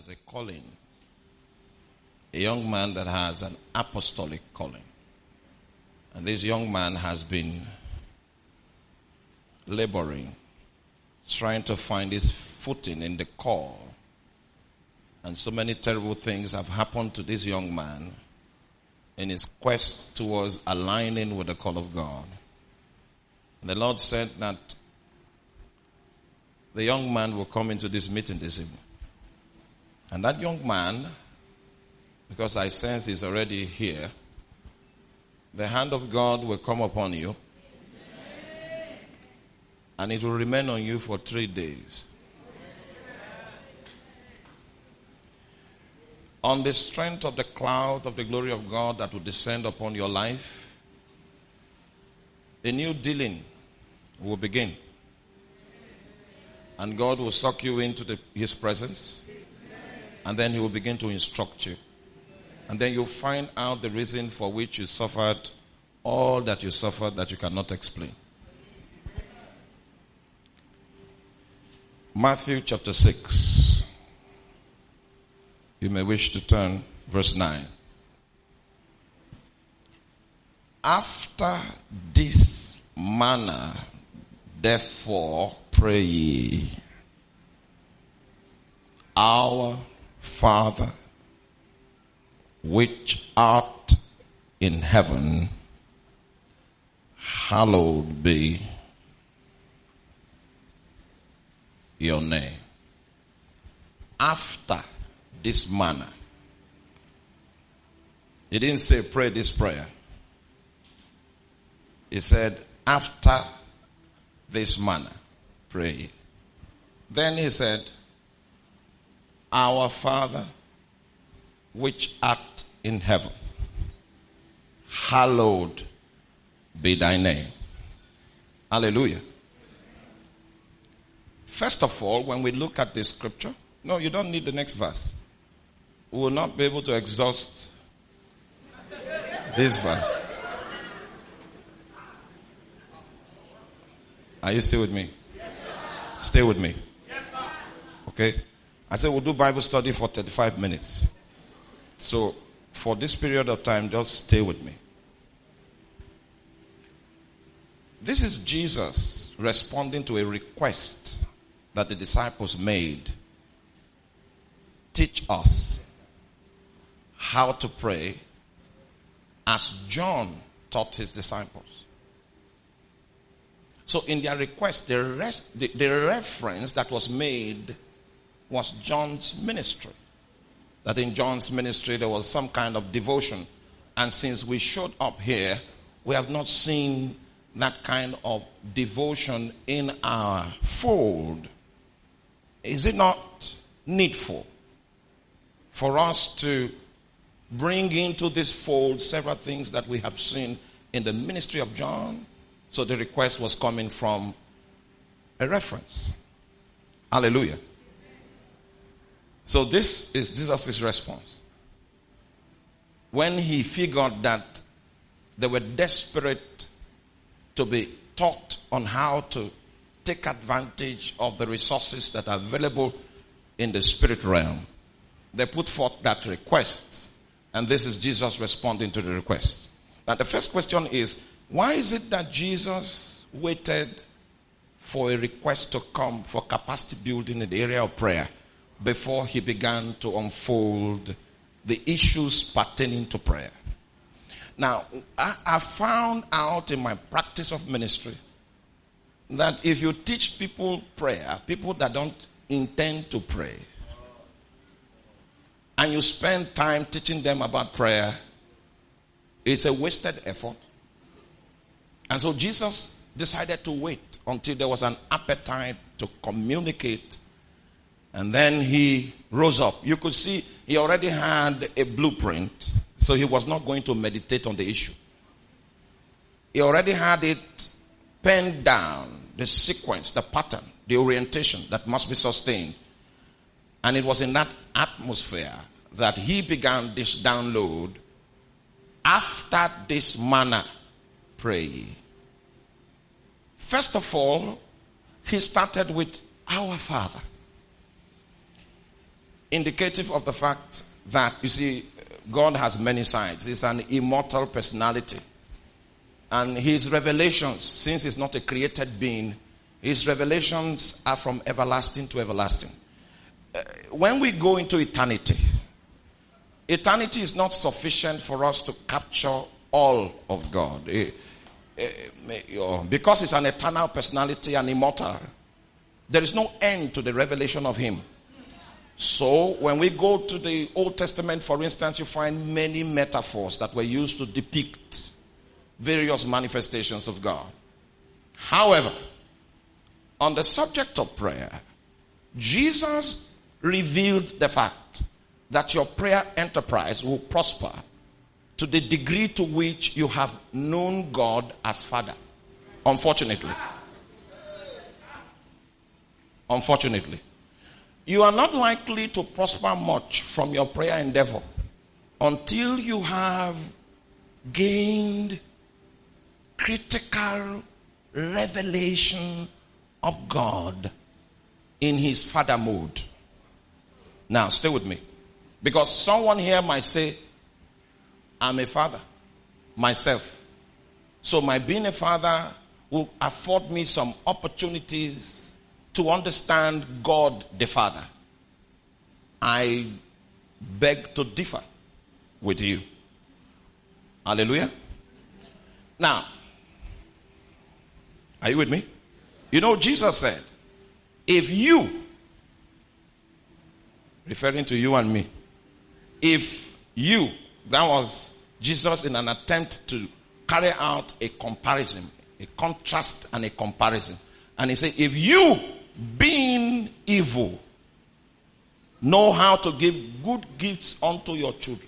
has a calling. A young man that has an apostolic calling. And this young man has been laboring, trying to find his footing in the call. And so many terrible things have happened to this young man in his quest towards aligning with the call of God. And the Lord said that the young man will come into this meeting this evening. And that young man, because I sense he's already here, the hand of God will come upon you. And it will remain on you for 3 days. On the strength of the cloud of the glory of God that will descend upon your life, a new dealing will begin. And God will suck you into His presence. And then He will begin to instruct you. And then you'll find out the reason for which you suffered all that you suffered that you cannot explain. Matthew chapter 6. You may wish to turn verse 9. After this manner, therefore, pray ye, Our Father, which art in heaven, hallowed be your name. After this manner. He didn't say pray this prayer. He said after this manner, pray. Then he said, Our Father, which art in heaven, hallowed be thy name. Hallelujah. First of all, when we look at this scripture, no, you don't need the next verse. We will not be able to exhaust this verse. Are you still with me? Yes, stay with me. Yes, sir. Okay? I said we'll do Bible study for 35 minutes. So, for this period of time, just stay with me. This is Jesus responding to a request that the disciples made. Teach us how to pray as John taught his disciples. So in their request, the reference that was made was John's ministry. That in John's ministry there was some kind of devotion. And since we showed up here, we have not seen that kind of devotion in our fold. Is it not needful for us to bring into this fold several things that we have seen in the ministry of John? So the request was coming from a reference. Hallelujah. So this is Jesus' response. When he figured that they were desperate to be taught on how to take advantage of the resources that are available in the spirit realm, they put forth that request. And this is Jesus responding to the request. Now the first question is, why is it that Jesus waited for a request to come for capacity building in the area of prayer before he began to unfold the issues pertaining to prayer? Now, I found out in my practice of ministry that if you teach people prayer, people that don't intend to pray, and you spend time teaching them about prayer, it's a wasted effort. And so Jesus decided to wait until there was an appetite to communicate. And then he rose up. You could see he already had a blueprint. So he was not going to meditate on the issue. He already had it penned down, the sequence, the pattern, the orientation that must be sustained. And it was in that atmosphere that he began this download. After this manner, pray. First of all, he started with our Father. indicative of the fact that, you see, God has many sides. He's an immortal personality. And his revelations, since he's not a created being, his revelations are from everlasting to everlasting. When we go into eternity, eternity is not sufficient for us to capture all of God. Because he's an eternal personality and immortal, there is no end to the revelation of him. So when we go to the Old Testament, for instance, you find many metaphors that were used to depict various manifestations of God. However, on the subject of prayer, Jesus revealed the fact that your prayer enterprise will prosper to the degree to which you have known God as Father. Unfortunately, you are not likely to prosper much from your prayer endeavor until you have gained critical revelation of God in his Father mode. Now, stay with me. Because someone here might say, I'm a father myself. So my being a father will afford me some opportunities to understand God the Father. I beg to differ with you. Hallelujah. Now, are you with me? You know, Jesus said, if you, referring to you and me, if you, that was Jesus in an attempt to carry out a comparison, a contrast and a comparison. And he said, if you, being evil, know how to give good gifts unto your children.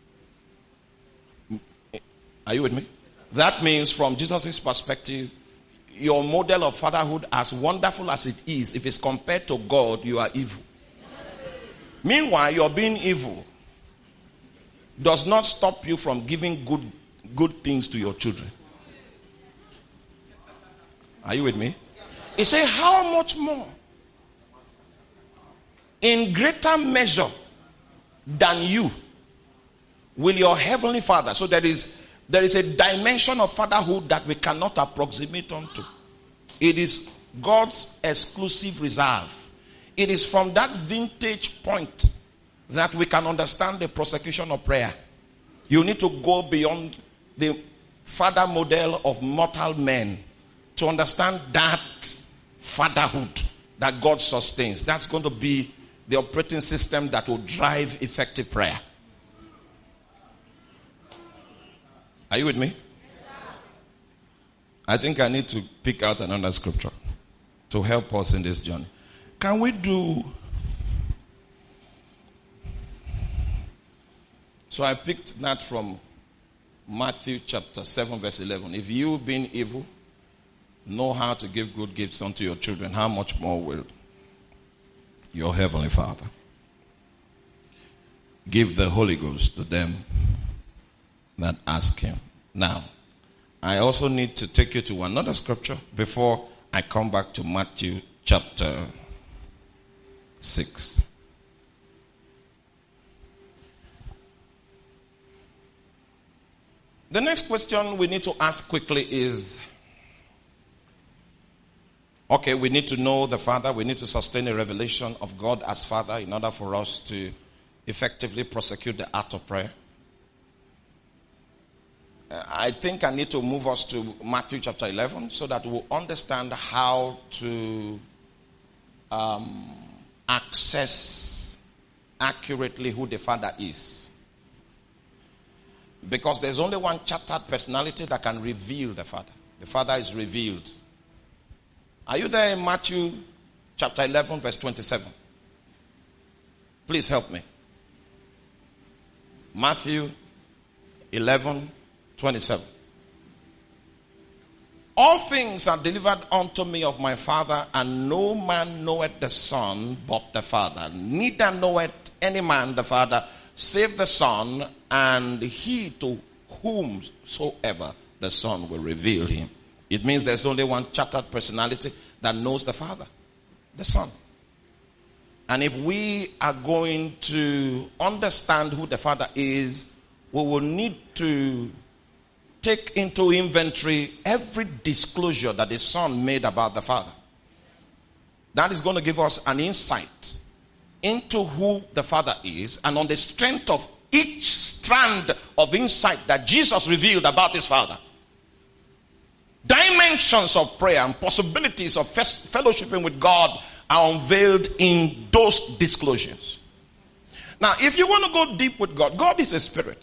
Are you with me? That means from Jesus' perspective, your model of fatherhood, as wonderful as it is, if it's compared to God, you are evil. Meanwhile, your being evil does not stop you from giving good things to your children. Are you with me? He said, how much more? In greater measure than you will your heavenly Father. So there is a dimension of fatherhood that we cannot approximate onto. It is God's exclusive reserve. It is from that vintage point that we can understand the prosecution of prayer. You need to go beyond the father model of mortal men to understand that fatherhood that God sustains. That's going to be the operating system that will drive effective prayer. Are you with me? I think I need to pick out another scripture to help us in this journey. Can we do... So I picked that from Matthew chapter 7 verse 11. If you, being evil, know how to give good gifts unto your children, how much more will your heavenly Father give the Holy Ghost to them that ask him. Now, I also need to take you to another scripture before I come back to Matthew chapter 6. The next question we need to ask quickly is, okay, we need to know the Father. We need to sustain a revelation of God as Father in order for us to effectively prosecute the art of prayer. I think I need to move us to Matthew chapter 11 so that we'll understand how to access accurately who the Father is. Because there's only one chartered personality that can reveal the Father. The Father is revealed. Are you there in Matthew chapter 11 verse 27? Please help me. Matthew 11:27. All things are delivered unto me of my Father, and no man knoweth the Son but the Father. Neither knoweth any man the Father save the Son, and he to whomsoever the Son will reveal him. It means there's only one chartered personality that knows the Father, the Son. And if we are going to understand who the Father is, we will need to take into inventory every disclosure that the Son made about the Father. That is going to give us an insight into who the Father is, and on the strength of each strand of insight that Jesus revealed about his Father, dimensions of prayer and possibilities of fellowshipping with God are unveiled in those disclosures. Now, if you want to go deep with God, God is a spirit.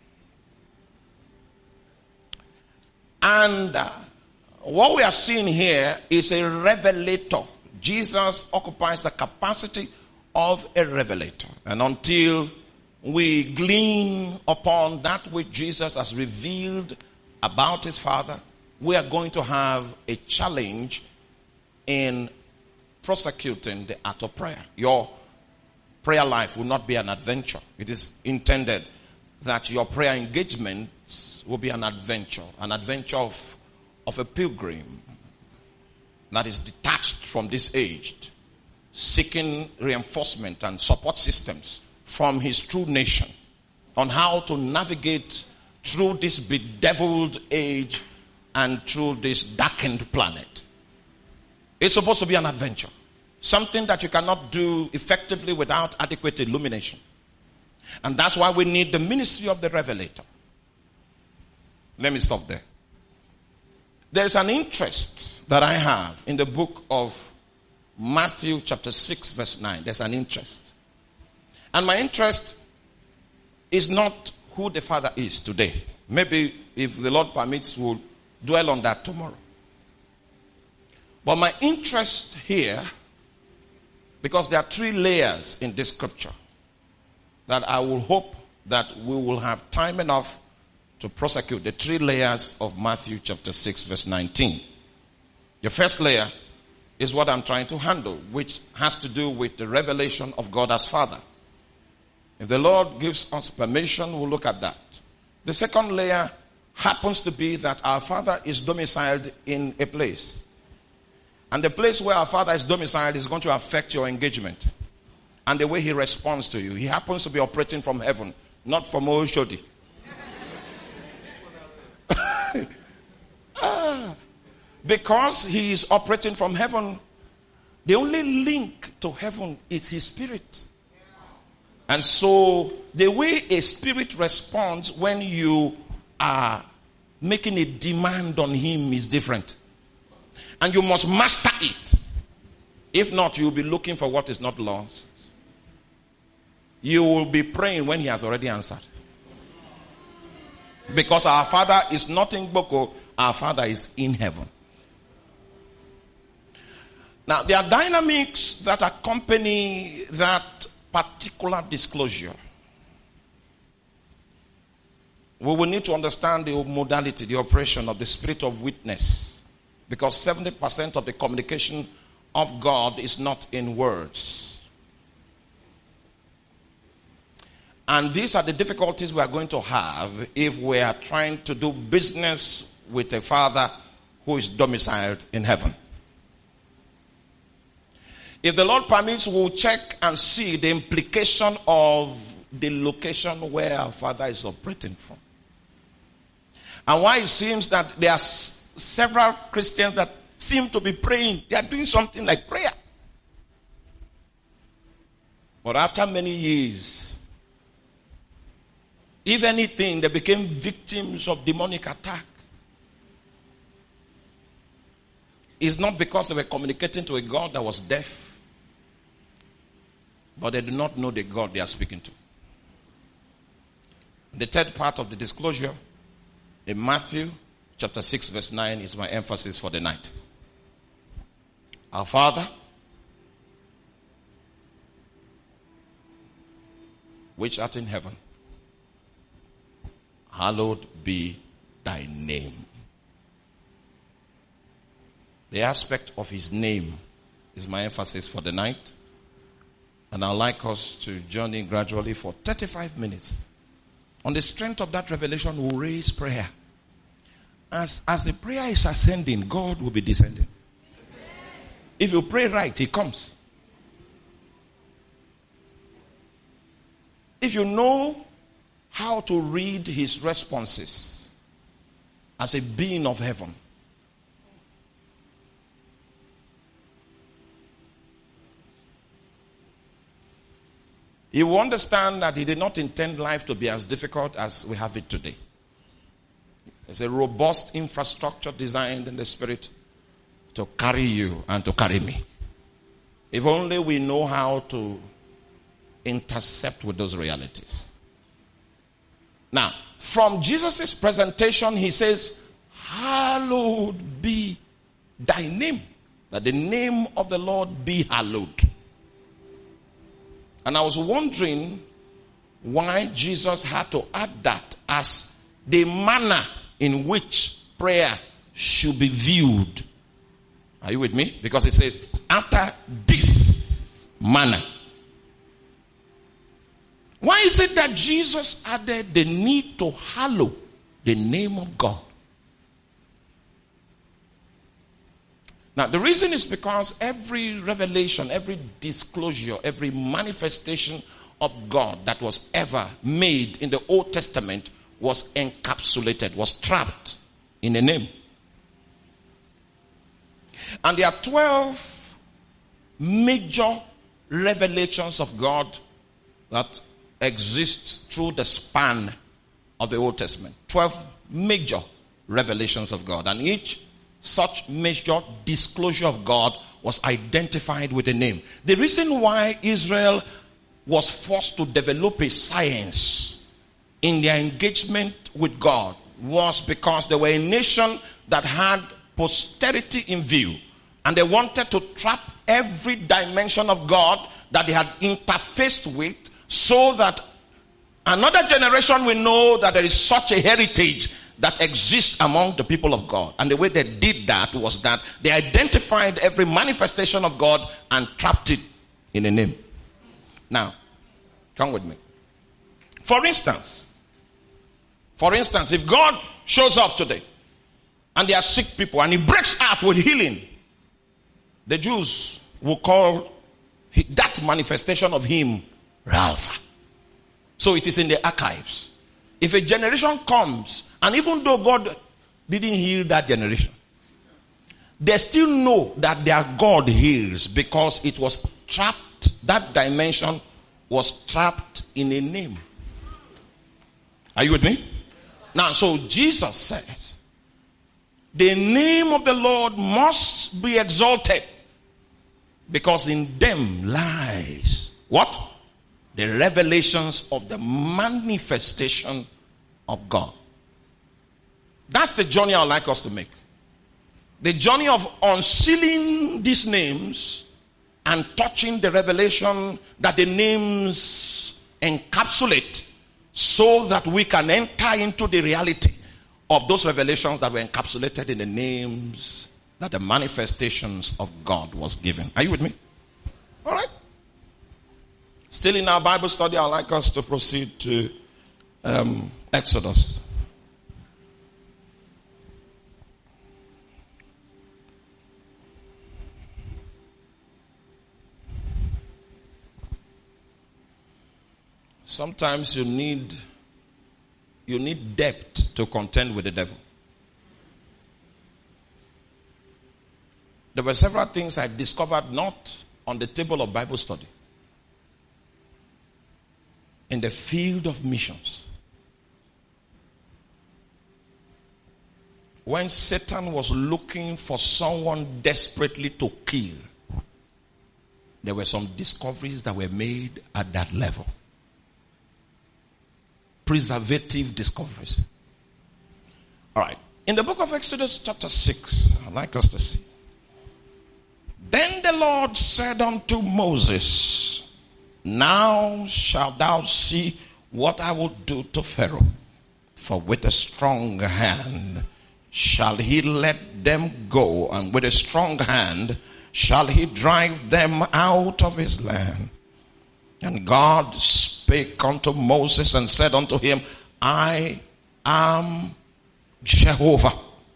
And what we are seeing here is a revelator. Jesus occupies the capacity of a revelator. And until we glean upon that which Jesus has revealed about his Father, we are going to have a challenge in prosecuting the art of prayer. Your prayer life will not be an adventure. It is intended that your prayer engagements will be an adventure of a pilgrim that is detached from this age, seeking reinforcement and support systems from his true nation on how to navigate through this bedeviled age and through this darkened planet. It's supposed to be an adventure. Something that you cannot do effectively without adequate illumination. And that's why we need the ministry of the revelator. Let me stop there. There's an interest that I have in the book of Matthew chapter 6 verse 9. There's an interest. And my interest is not who the Father is today. Maybe if the Lord permits, we'll dwell on that tomorrow. But my interest here, because there are 3 layers in this scripture that I will hope that we will have time enough to prosecute, the 3 layers of Matthew chapter 6 verse 19. The first layer is what I'm trying to handle, which has to do with the revelation of God as Father. If the Lord gives us permission, we'll look at that. The second layer happens to be that our Father is domiciled in a place. And the place where our Father is domiciled is going to affect your engagement and the way he responds to you. He happens to be operating from heaven, not from Oshodi. Because he is operating from heaven, the only link to heaven is his spirit. And so the way a spirit responds when you are making a demand on him is different. And you must master it. If not, you will be looking for what is not lost. You will be praying when he has already answered. Because our Father is not in Boko, our Father is in heaven. Now, there are dynamics that accompany that particular disclosure. We will need to understand the modality, the operation of the spirit of witness. Because 70% of the communication of God is not in words. And these are the difficulties we are going to have if we are trying to do business with a Father who is domiciled in heaven. If the Lord permits, we'll check and see the implication of the location where our Father is operating from. And why it seems that there are several Christians that seem to be praying. They are doing something like prayer. But after many years, if anything, they became victims of demonic attack. It's not because they were communicating to a God that was deaf, but they do not know the God they are speaking to. The third part of the disclosure in Matthew chapter 6 verse 9 is my emphasis for the night. Our Father, which art in heaven, hallowed be thy name. The aspect of his name is my emphasis for the night. And I'd like us to journey gradually for 35 minutes. On the strength of that revelation, we'll raise prayer. As the prayer is ascending, God will be descending. If you pray right, he comes. if you know how to read his responses as a being of heaven, you will understand that he did not intend life to be as difficult as we have it today. It's a robust infrastructure designed in the Spirit to carry you and to carry me. If only we know how to intercept with those realities. Now, from Jesus' presentation, he says, hallowed be thy name. That the name of the Lord be hallowed. And I was wondering why Jesus had to add that as the manner in which prayer should be viewed. Are you with me? Because he said, after this manner. Why is it that Jesus added the need to hallow the name of God? Now, the reason is because every revelation, every disclosure, every manifestation of God that was ever made in the Old Testament was encapsulated, was trapped in a name. And there are 12 major revelations of God that exist through the span of the Old Testament. 12 major revelations of God. And each such major disclosure of God was identified with a name. The reason why Israel was forced to develop a science in their engagement with God was because they were a nation that had posterity in view, and they wanted to trap every dimension of God that they had interfaced with, so that another generation will know that there is such a heritage that exists among the people of God. And the way they did that was that they identified every manifestation of God and trapped it in a name. Now, come with me. For instance, if God shows up today and there are sick people and he breaks out with healing, the Jews will call that manifestation of him Rapha. So it is in the archives. If a generation comes, and even though God didn't heal that generation, they still know that their God heals because it was trapped, that dimension was trapped in a name. Are you with me? Now, so Jesus says, the name of the Lord must be exalted, because in them lies what? The revelations of the manifestation of God. That's the journey I'd like us to make. The journey of unsealing these names and touching the revelation that the names encapsulate, so that we can enter into the reality of those revelations that were encapsulated in the names that the manifestations of God was given. Are you with me? All right. Still in our Bible study, I'd like us to proceed to Exodus. Sometimes you need depth to contend with the devil. There were several things I discovered not on the table of Bible study. In the field of missions. When Satan was looking for someone desperately to kill, there were some discoveries that were made at that level. Preservative discoveries. All right. In the book of Exodus chapter 6, I'd like us to see. Then the Lord said unto Moses, now shalt thou see what I will do to Pharaoh. For with a strong hand shall he let them go, and with a strong hand shall he drive them out of his land. And God spake unto Moses and said unto him, I am Jehovah.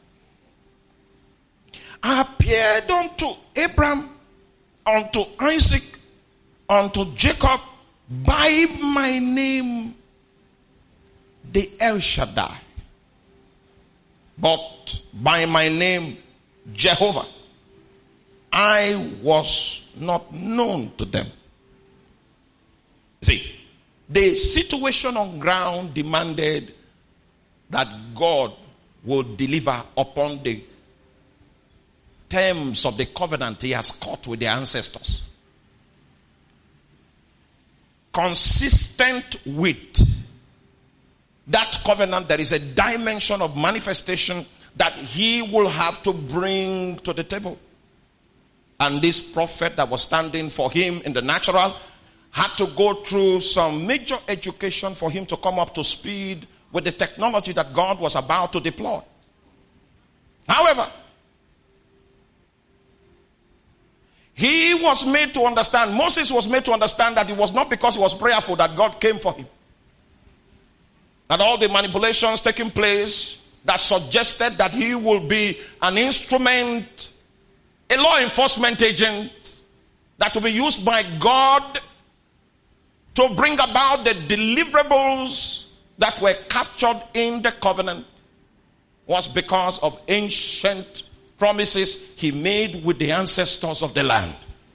I appeared unto Abraham, unto Isaac, unto Jacob by my name, the El Shaddai, but by my name, Jehovah, I was not known to them. See, the situation on ground demanded that God will deliver upon the terms of the covenant he has cut with their ancestors. Consistent with that covenant, there is a dimension of manifestation that he will have to bring to the table. And this prophet that was standing for him in the natural had to go through some major education for him to come up to speed with the technology that God was about to deploy. However, he was made to understand, Moses was made to understand that it was not because he was prayerful that God came for him. That all the manipulations taking place that suggested that he will be an instrument, a law enforcement agent that will be used by God to bring about the deliverables that were captured in the covenant was because of ancient promises he made with the ancestors of the land.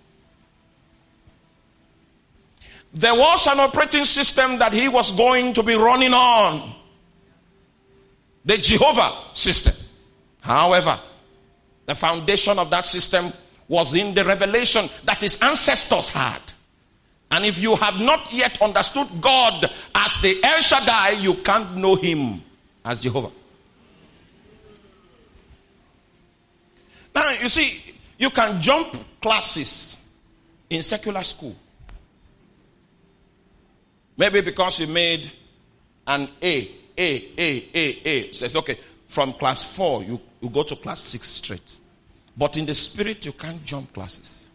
There was an operating system that he was going to be running on. The Jehovah system. However, the foundation of that system was in the revelation that his ancestors had. And if you have not yet understood God as the El Shaddai, you can't know him as Jehovah. Now, you see, you can jump classes in secular school. Maybe because you made an A. Says, okay, from class 4, you go to class 6 straight. But in the spirit, you can't jump classes.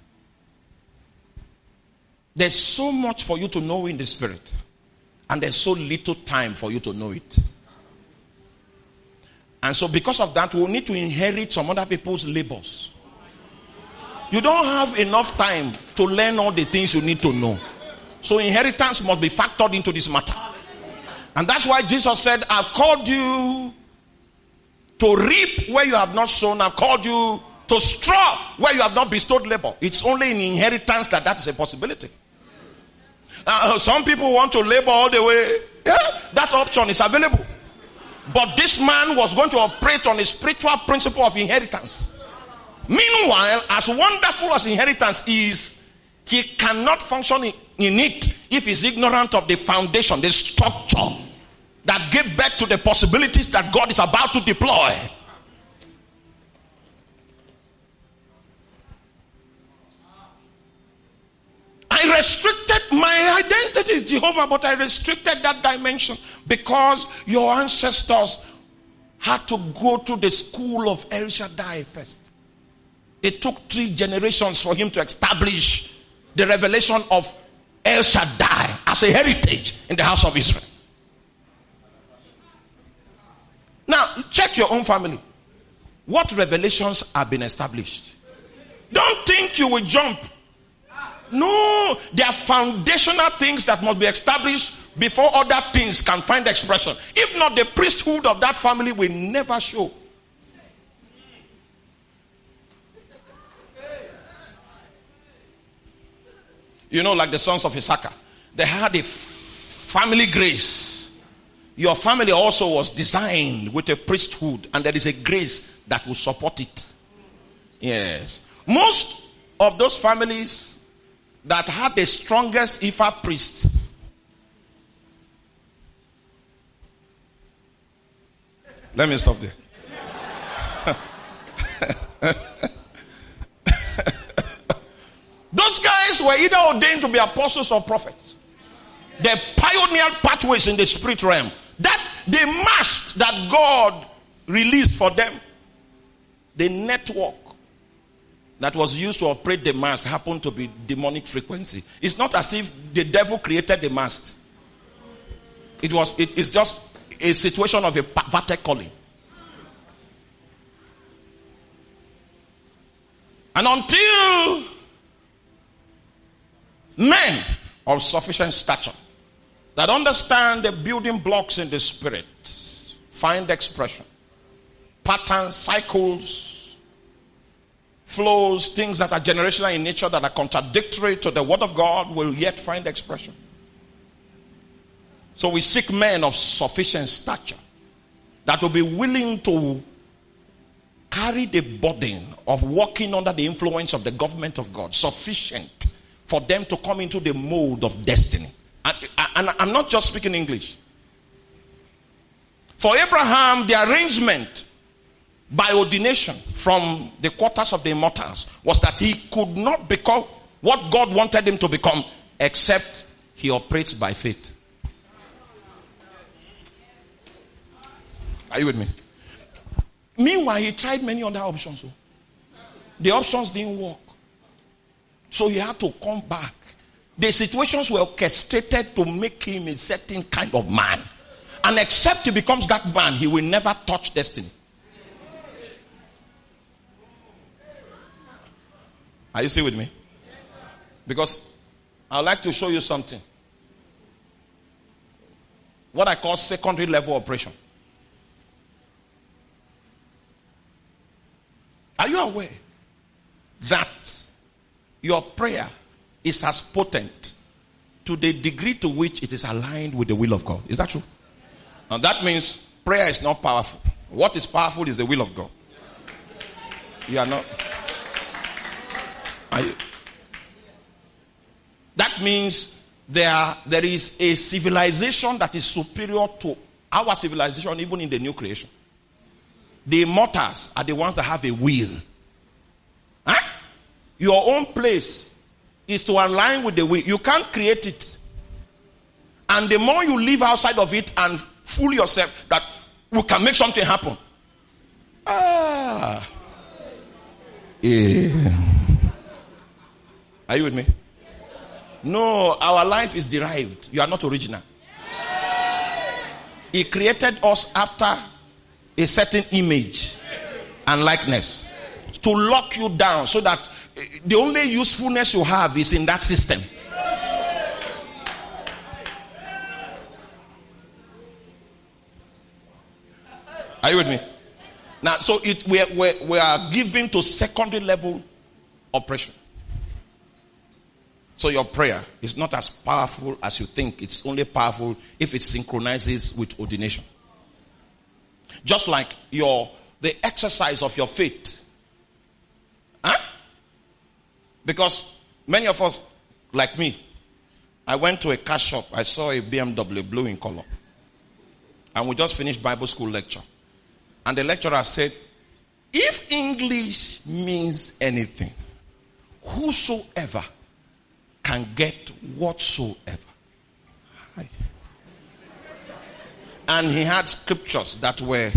There's so much for you to know in the spirit. And there's so little time for you to know it. And so because of that, we'll need to inherit some other people's labors. You don't have enough time to learn all the things you need to know. So inheritance must be factored into this matter. And that's why Jesus said, I've called you to reap where you have not sown. I've called you to straw where you have not bestowed labor. It's only in inheritance that is a possibility. Some people want to labor all the way. Yeah, that option is available. But this man was going to operate on a spiritual principle of inheritance. Meanwhile, as wonderful as inheritance is, he cannot function in it if he's ignorant of the foundation, the structure that gave birth to the possibilities that God is about to deploy. I restricted my identity as Jehovah, but I restricted that dimension because your ancestors had to go to the school of El Shaddai first. It took 3 generations for him to establish the revelation of El Shaddai as a heritage in the house of Israel. Now, check your own family. What revelations have been established? Don't think you will jump. No, there are foundational things that must be established before other things can find expression. If not, the priesthood of that family will never show. You know, like the sons of Issachar, they had a family grace. Your family also was designed with a priesthood, and there is a grace that will support it. Yes. Most of those families that had the strongest Ifa priests, let me stop there. Those guys were either ordained to be apostles or prophets. They pioneered pathways in the spirit realm. That the mast that God released for them, the network that was used to operate the mast happened to be demonic frequency. It's not as if the devil created the mast. It's just a situation of a perverted calling. And until men of sufficient stature that understand the building blocks in the spirit find expression. Patterns, cycles, flows, things that are generational in nature that are contradictory to the word of God will yet find expression. So we seek men of sufficient stature that will be willing to carry the burden of walking under the influence of the government of God, sufficient for them to come into the mold of destiny. And I'm not just speaking English. For Abraham, the arrangement by ordination from the quarters of the immortals was that he could not become what God wanted him to become except he operates by faith. Are you with me? Meanwhile, he tried many other options. The options didn't work. So he had to come back. The situations were orchestrated to make him a certain kind of man. And except he becomes that man, he will never touch destiny. Are you still with me? Because I'd like to show you something. What I call secondary level operation. Are you aware that your prayer is as potent to the degree to which it is aligned with the will of God? Is that true? And that means prayer is not powerful. What is powerful is the will of God. You are not. Are you? That means there is a civilization that is superior to our civilization, even in the new creation. The immortals are the ones that have a will. Huh? Your own place is to align with the will. You can't create it. And the more you live outside of it and fool yourself that we can make something happen. Yeah. Are you with me? No, our life is derived. You are not original. He created us after a certain image and likeness to lock you down so that the only usefulness you have is in that system. Are you with me? Now, so we are given to secondary level operation. So your prayer is not as powerful as you think. It's only powerful if it synchronizes with ordination. Just like the exercise of your faith. Huh? Because many of us, like me, I went to a car shop. I saw a BMW blue in color. And we just finished Bible school lecture. And the lecturer said, if English means anything, whosoever can get whatsoever. Hi. And he had scriptures that were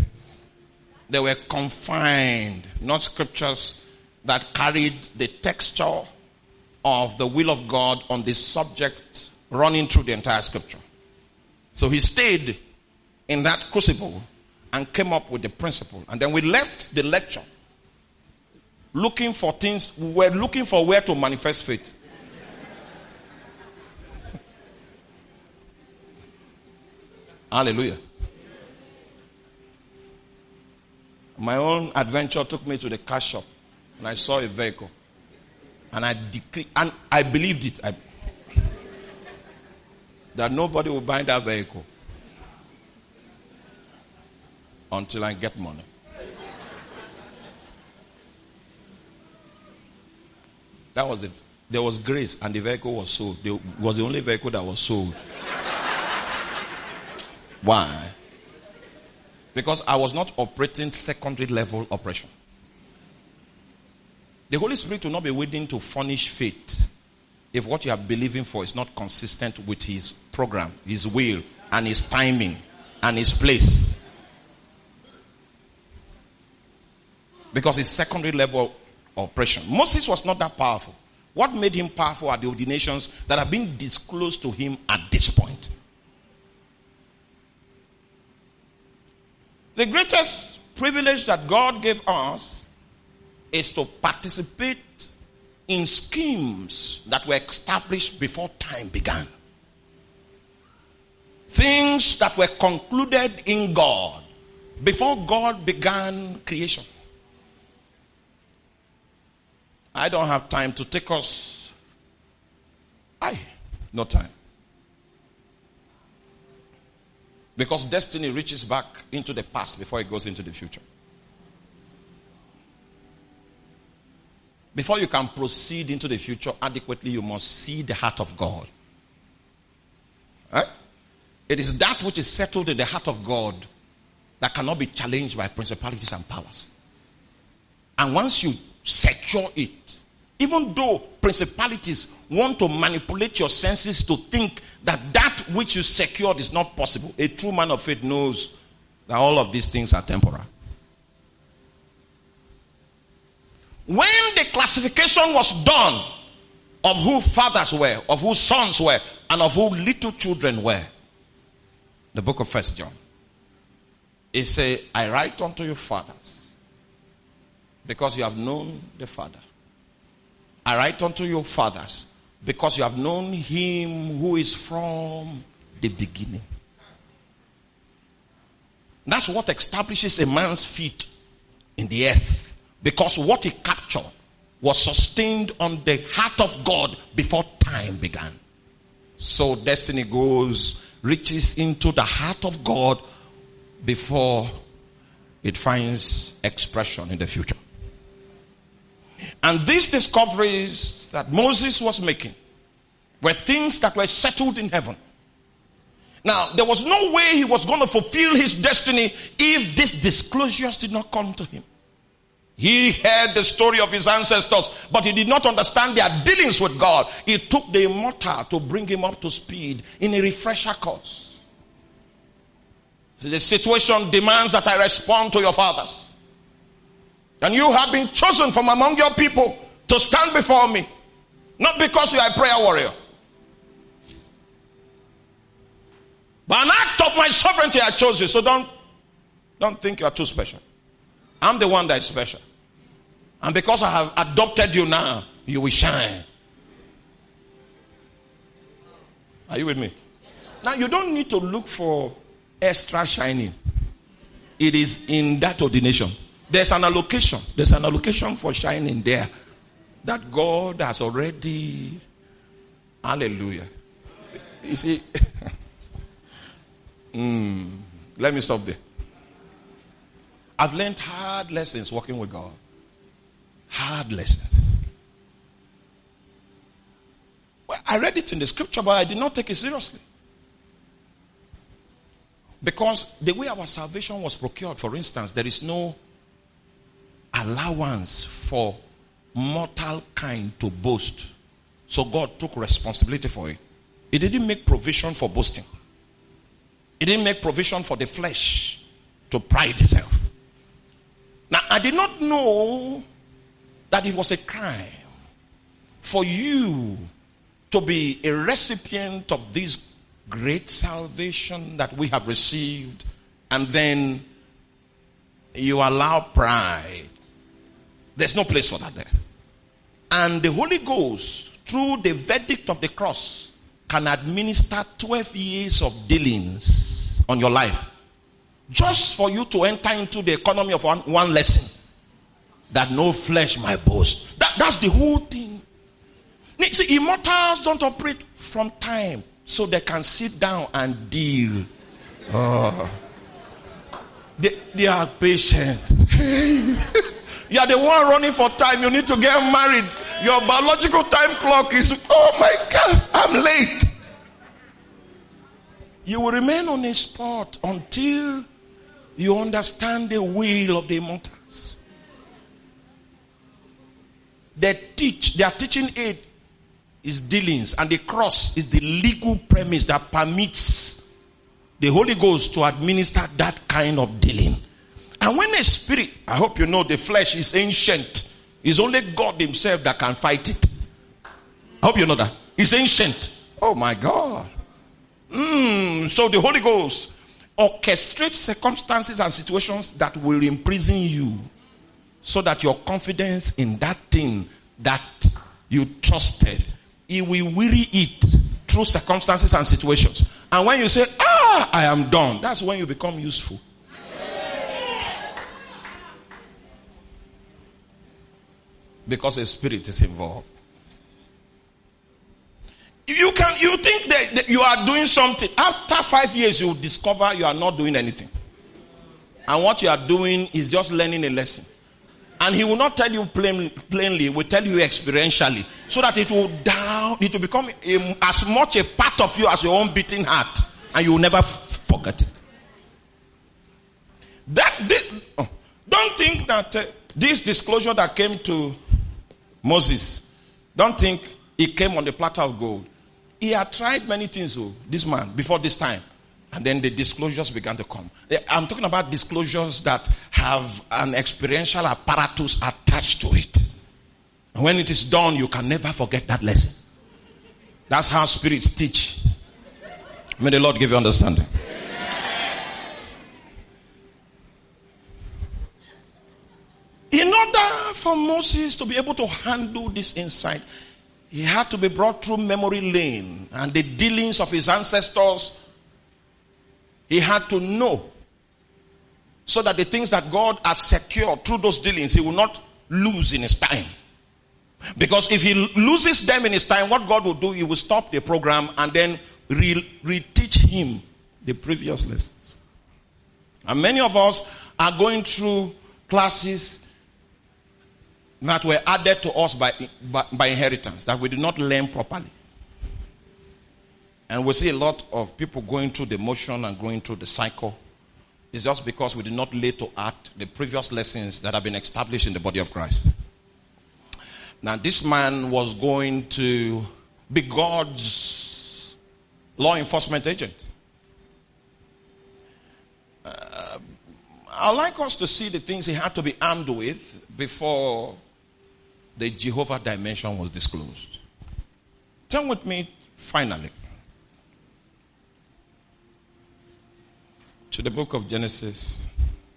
confined, not scriptures that carried the texture of the will of God on the subject running through the entire scripture. So he stayed in that crucible and came up with the principle. And then we left the lecture looking for things. We were looking for where to manifest faith. Hallelujah. My own adventure took me to the car shop and I saw a vehicle. And I decreed, and I believed it, that nobody will buy that vehicle until I get money. That was it. There was grace and the vehicle was sold. It was the only vehicle that was sold. Why? Because I was not operating secondary level operation. The Holy Spirit will not be willing to furnish faith if what you are believing for is not consistent with His program, His will, and His timing, and His place. Because it's secondary level operation. Moses was not that powerful. What made him powerful are the ordinations that have been disclosed to him at this point. The greatest privilege that God gave us is to participate in schemes that were established before time began. Things that were concluded in God before God began creation. I don't have time to take us. No time. Because destiny reaches back into the past before it goes into the future. Before you can proceed into the future adequately, you must see the heart of God. Right? It is that which is settled in the heart of God that cannot be challenged by principalities and powers. And once you secure it, even though principalities want to manipulate your senses to think that that which you secured is not possible, a true man of faith knows that all of these things are temporal. When the classification was done of who fathers were, of who sons were, and of who little children were, the book of 1 John, it says, I write unto you fathers, because you have known the Father. I write unto you fathers, because you have known him who is from the beginning. That's what establishes a man's feet in the earth. Because what he captured was sustained on the heart of God before time began. So destiny reaches into the heart of God before it finds expression in the future. And these discoveries that Moses was making were things that were settled in heaven. Now, there was no way he was going to fulfill his destiny if these disclosures did not come to him. He heard the story of his ancestors, but he did not understand their dealings with God. It took the immortal to bring him up to speed in a refresher course. So the situation demands that I respond to your fathers. And you have been chosen from among your people to stand before me. Not because you are a prayer warrior. By an act of my sovereignty I chose you. So don't think you are too special. I'm the one that is special. And because I have adopted you now, you will shine. Are you with me? Now you don't need to look for extra shining. It is in that ordination. There's an allocation. There's an allocation for shining there. That God has already. Hallelujah. You see. Let me stop there. I've learned hard lessons working with God. Hard lessons. Well, I read it in the scripture, but I did not take it seriously. Because the way our salvation was procured, for instance, there is no allowance for mortal kind to boast. So God took responsibility for it. He didn't make provision for boasting. He didn't make provision for the flesh to pride itself. Now, I did not know that it was a crime for you to be a recipient of this great salvation that we have received, and then you allow pride. There's no place for that there. And the Holy Ghost, through the verdict of the cross, can administer 12 years of dealings on your life. Just for you to enter into the economy of one lesson. That no flesh might boast. That's the whole thing. See, immortals don't operate from time. So they can sit down and deal. They are patient. You are the one running for time. You need to get married. Your biological time clock is, oh my God, I'm late. You will remain on a spot until you understand the will of the immortals. Their teaching aid is dealings, and the cross is the legal premise that permits the Holy Ghost to administer that kind of dealing. And when a spirit, I hope you know the flesh is ancient. It's only God himself that can fight it. I hope you know that. It's ancient. Oh my God. So the Holy Ghost orchestrates circumstances and situations that will imprison you, so that your confidence in that thing that you trusted, he will weary it through circumstances and situations. And when you say, I am done, that's when you become useful. Because a spirit is involved. You think that you are doing something. After 5 years, you will discover you are not doing anything. And what you are doing is just learning a lesson. And he will not tell you plainly, he will tell you experientially. So that it will become as much a part of you as your own beating heart. And you will never forget it. Don't think that this disclosure that came to Moses, don't think it came on the platter of gold. He had tried many things, this man, before this time. And then the disclosures began to come. I'm talking about disclosures that have an experiential apparatus attached to it. And when it is done, you can never forget that lesson. That's how spirits teach. May the Lord give you understanding. In order for Moses to be able to handle this insight, he had to be brought through memory lane and the dealings of his ancestors. He had to know so that the things that God has secured through those dealings, he will not lose in his time. Because if he loses them in his time, what God will do, he will stop the program and then reteach him the previous lessons. And many of us are going through classes that were added to us by inheritance, that we did not learn properly. And we see a lot of people going through the motion and going through the cycle. It's just because we did not lay to heart the previous lessons that have been established in the body of Christ. Now, this man was going to be God's law enforcement agent. I'd like us to see the things he had to be armed with before the Jehovah dimension was disclosed. Turn with me, finally, to the book of Genesis.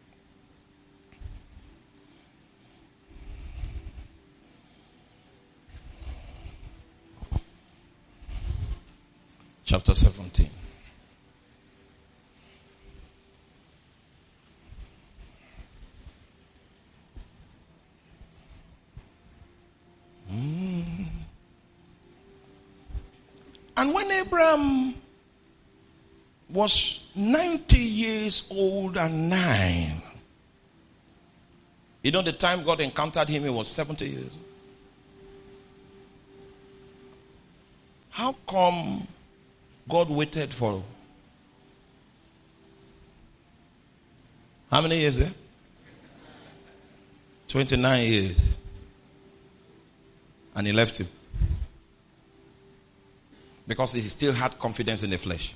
Chapter 17. And when Abraham was 90 years old and 9, you know, the time God encountered him, he was 70 years old. How come God waited for how many years there? 29 years. And he left him. Because he still had confidence in the flesh.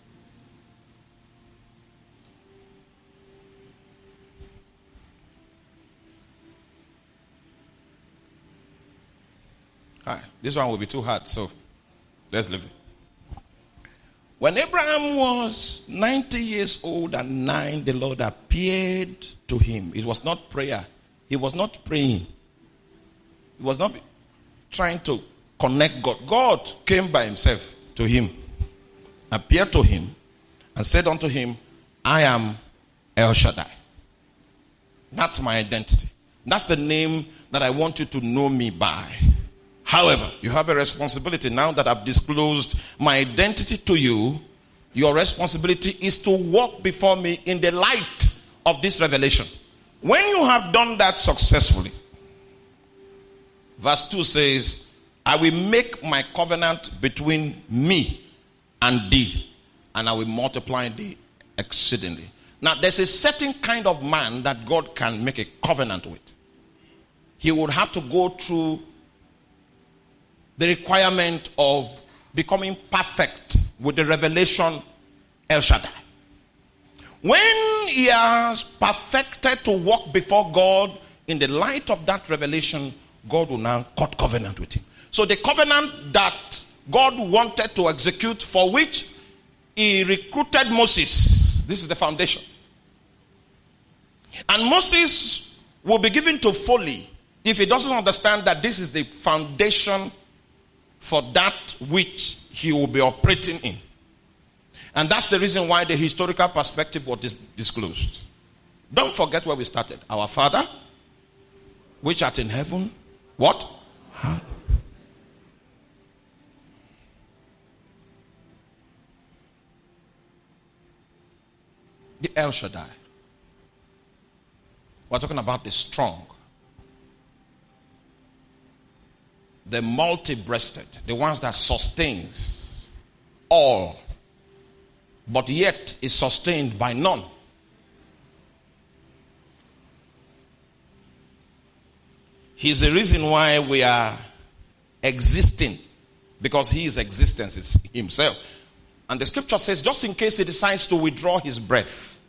This one will be too hard, so let's leave it. When Abraham was 90 years old and 9, the Lord appeared to him. It was not prayer. He was not praying. He was not trying to connect God. God came by himself to him, appeared to him, and said unto him, I am El Shaddai. That's my identity. That's the name that I want you to know me by. However, you have a responsibility now that I've disclosed my identity to you. Your responsibility is to walk before me in the light of this revelation. When you have done that successfully, verse 2 says, I will make my covenant between me and thee, and I will multiply thee exceedingly. Now, there's a certain kind of man that God can make a covenant with. He would have to go through the requirement of becoming perfect with the revelation El Shaddai. When he has perfected to walk before God in the light of that revelation, God will now cut covenant with him. So the covenant that God wanted to execute, for which he recruited Moses, this is the foundation. And Moses will be given to Foley if he doesn't understand that this is the foundation for that which he will be operating in. And that's the reason why the historical perspective was disclosed. Don't forget where we started. Our Father, which art in heaven, what? The El Shaddai. We're talking about the strong, the multi-breasted, the ones that sustains all, but yet is sustained by none. He's the reason why we are existing, because his existence is himself. And the scripture says, just in case he decides to withdraw his breath,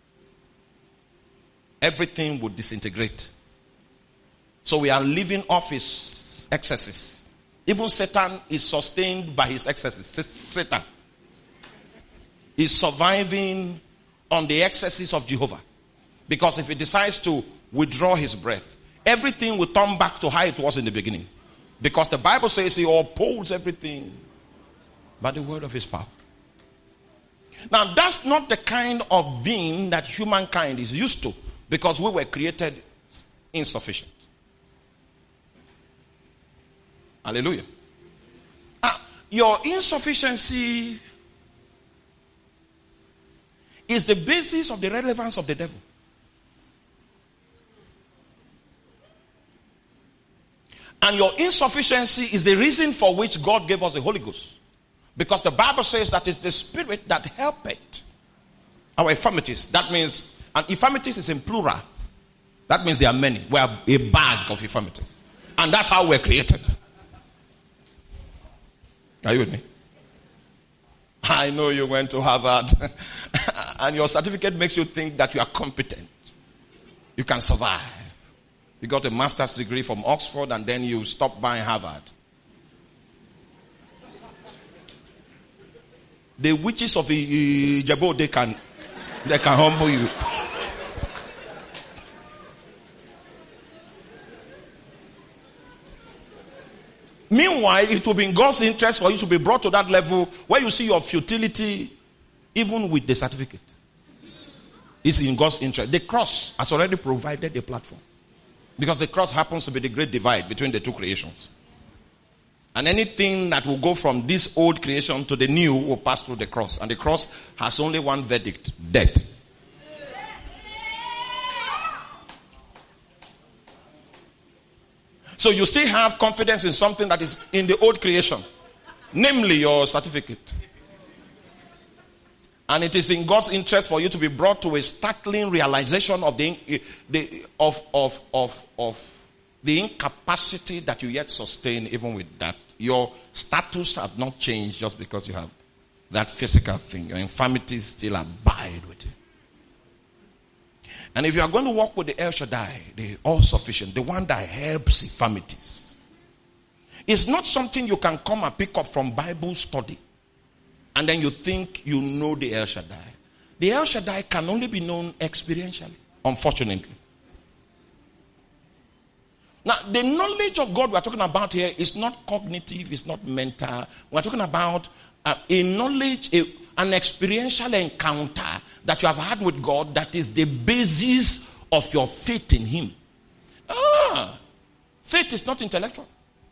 everything would disintegrate. So we are living off his excesses. Even Satan is sustained by his excesses. Satan is surviving on the excesses of Jehovah. Because if he decides to withdraw his breath, everything will turn back to how it was in the beginning. Because the Bible says he upholds everything by the word of his power. Now, that's not the kind of being that humankind is used to, because we were created insufficient. Hallelujah. Your insufficiency is the basis of the relevance of the devil. And your insufficiency is the reason for which God gave us the Holy Ghost. Because the Bible says that it's the Spirit that helpeth our infirmities. That means, and infirmities is in plural. That means there are many. We are a bag of infirmities. And that's how we're created. Are you with me? I know you went to Harvard and your certificate makes you think that you are competent. You can survive. You got a master's degree from Oxford and then you stopped by Harvard. The witches of Jabo, they can humble you. Meanwhile, it will be in God's interest for you to be brought to that level where you see your futility, even with the certificate. It's in God's interest. The cross has already provided a platform. Because the cross happens to be the great divide between the two creations. And anything that will go from this old creation to the new will pass through the cross. And the cross has only one verdict: death. So you still have confidence in something that is in the old creation, namely your certificate. And it is in God's interest for you to be brought to a startling realization of the incapacity that you yet sustain even with that. Your status have not changed just because you have that physical thing. Your infirmities still abide with you. And if you are going to walk with the El Shaddai, the all-sufficient, the one that helps infirmities, it's not something you can come and pick up from Bible study. And then you think you know the El Shaddai. The El Shaddai can only be known experientially, unfortunately. Now, the knowledge of God we're talking about here is not cognitive, it's not mental. We're talking about a knowledge, an experiential encounter that you have had with God that is the basis of your faith in Him. Faith is not intellectual.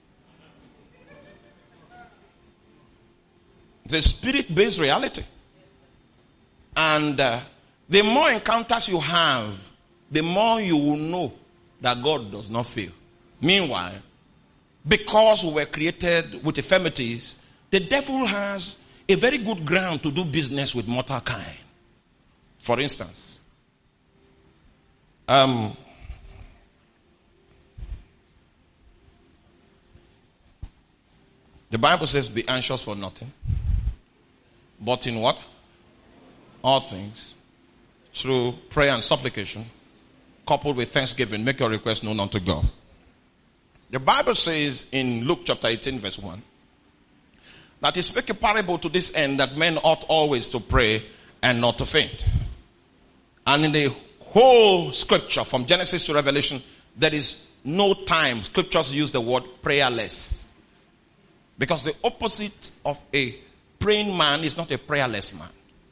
It's a spirit-based reality. And the more encounters you have, the more you will know that God does not fail. Meanwhile, because we were created with infirmities, the devil has a very good ground to do business with mortal kind. For instance, the Bible says, be anxious for nothing, but in what? All things, through prayer and supplication, coupled with thanksgiving, make your request known unto God. The Bible says in Luke chapter 18 verse 1, that He spake a parable to this end, that men ought always to pray and not to faint. And in the whole scripture from Genesis to Revelation, there is no time, scriptures use the word prayerless. Because the opposite of a praying man is not a prayerless man.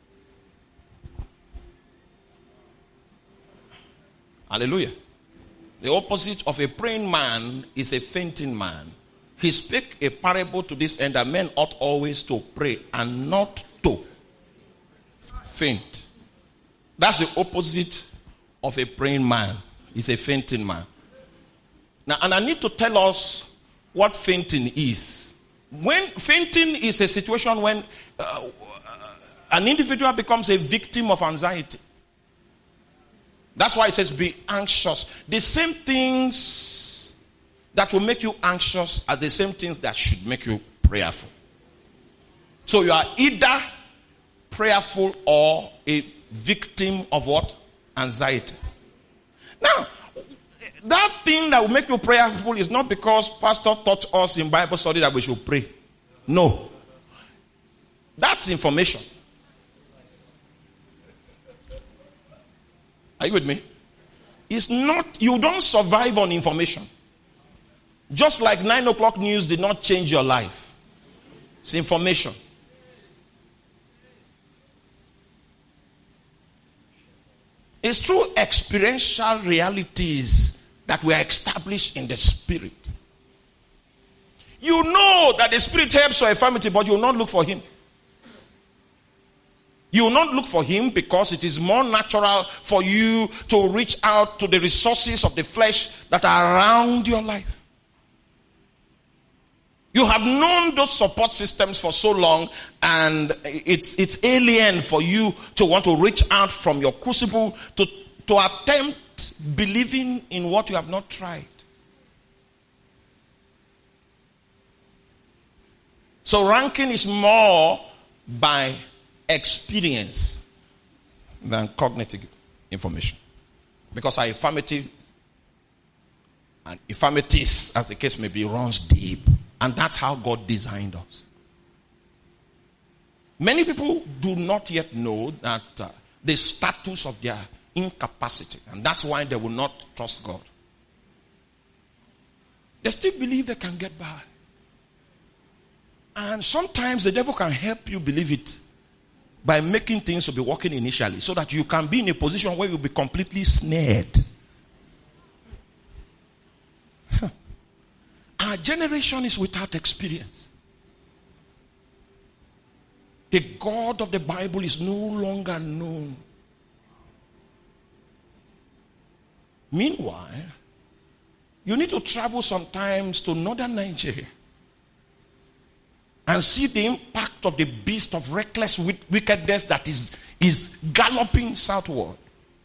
Hallelujah. The opposite of a praying man is a fainting man. He spake a parable to this end that men ought always to pray and not to faint. That's the opposite of a praying man. He's a fainting man. Now, and I need to tell us what fainting is. When fainting is a situation when an individual becomes a victim of anxiety. That's why it says be anxious. The same things that will make you anxious are the same things that should make you prayerful. So you are either prayerful or a victim of what? Anxiety. Now, that thing that will make you prayerful is not because pastor taught us in Bible study that we should pray. No. That's information. Are you with me? It's not, you don't survive on information. Just like 9 o'clock news did not change your life. It's information. It's through experiential realities that we are established in the spirit. You know that the spirit helps your infirmity, but you will not look for him. You will not look for him because it is more natural for you to reach out to the resources of the flesh that are around your life. You have known those support systems for so long, and it's alien for you to want to reach out from your crucible to attempt believing in what you have not tried. So ranking is more by experience than cognitive information. Because our infirmity and infirmities, as the case may be, runs deep. And that's how God designed us. Many people do not yet know that the status of their incapacity. And that's why they will not trust God. They still believe they can get by. And sometimes the devil can help you believe it by making things to be working initially, so that you can be in a position where you'll be completely snared. Our generation is without experience. The God of the Bible is no longer known. Meanwhile, you need to travel sometimes to northern Nigeria and see the impact of the beast of reckless wickedness that is galloping southward.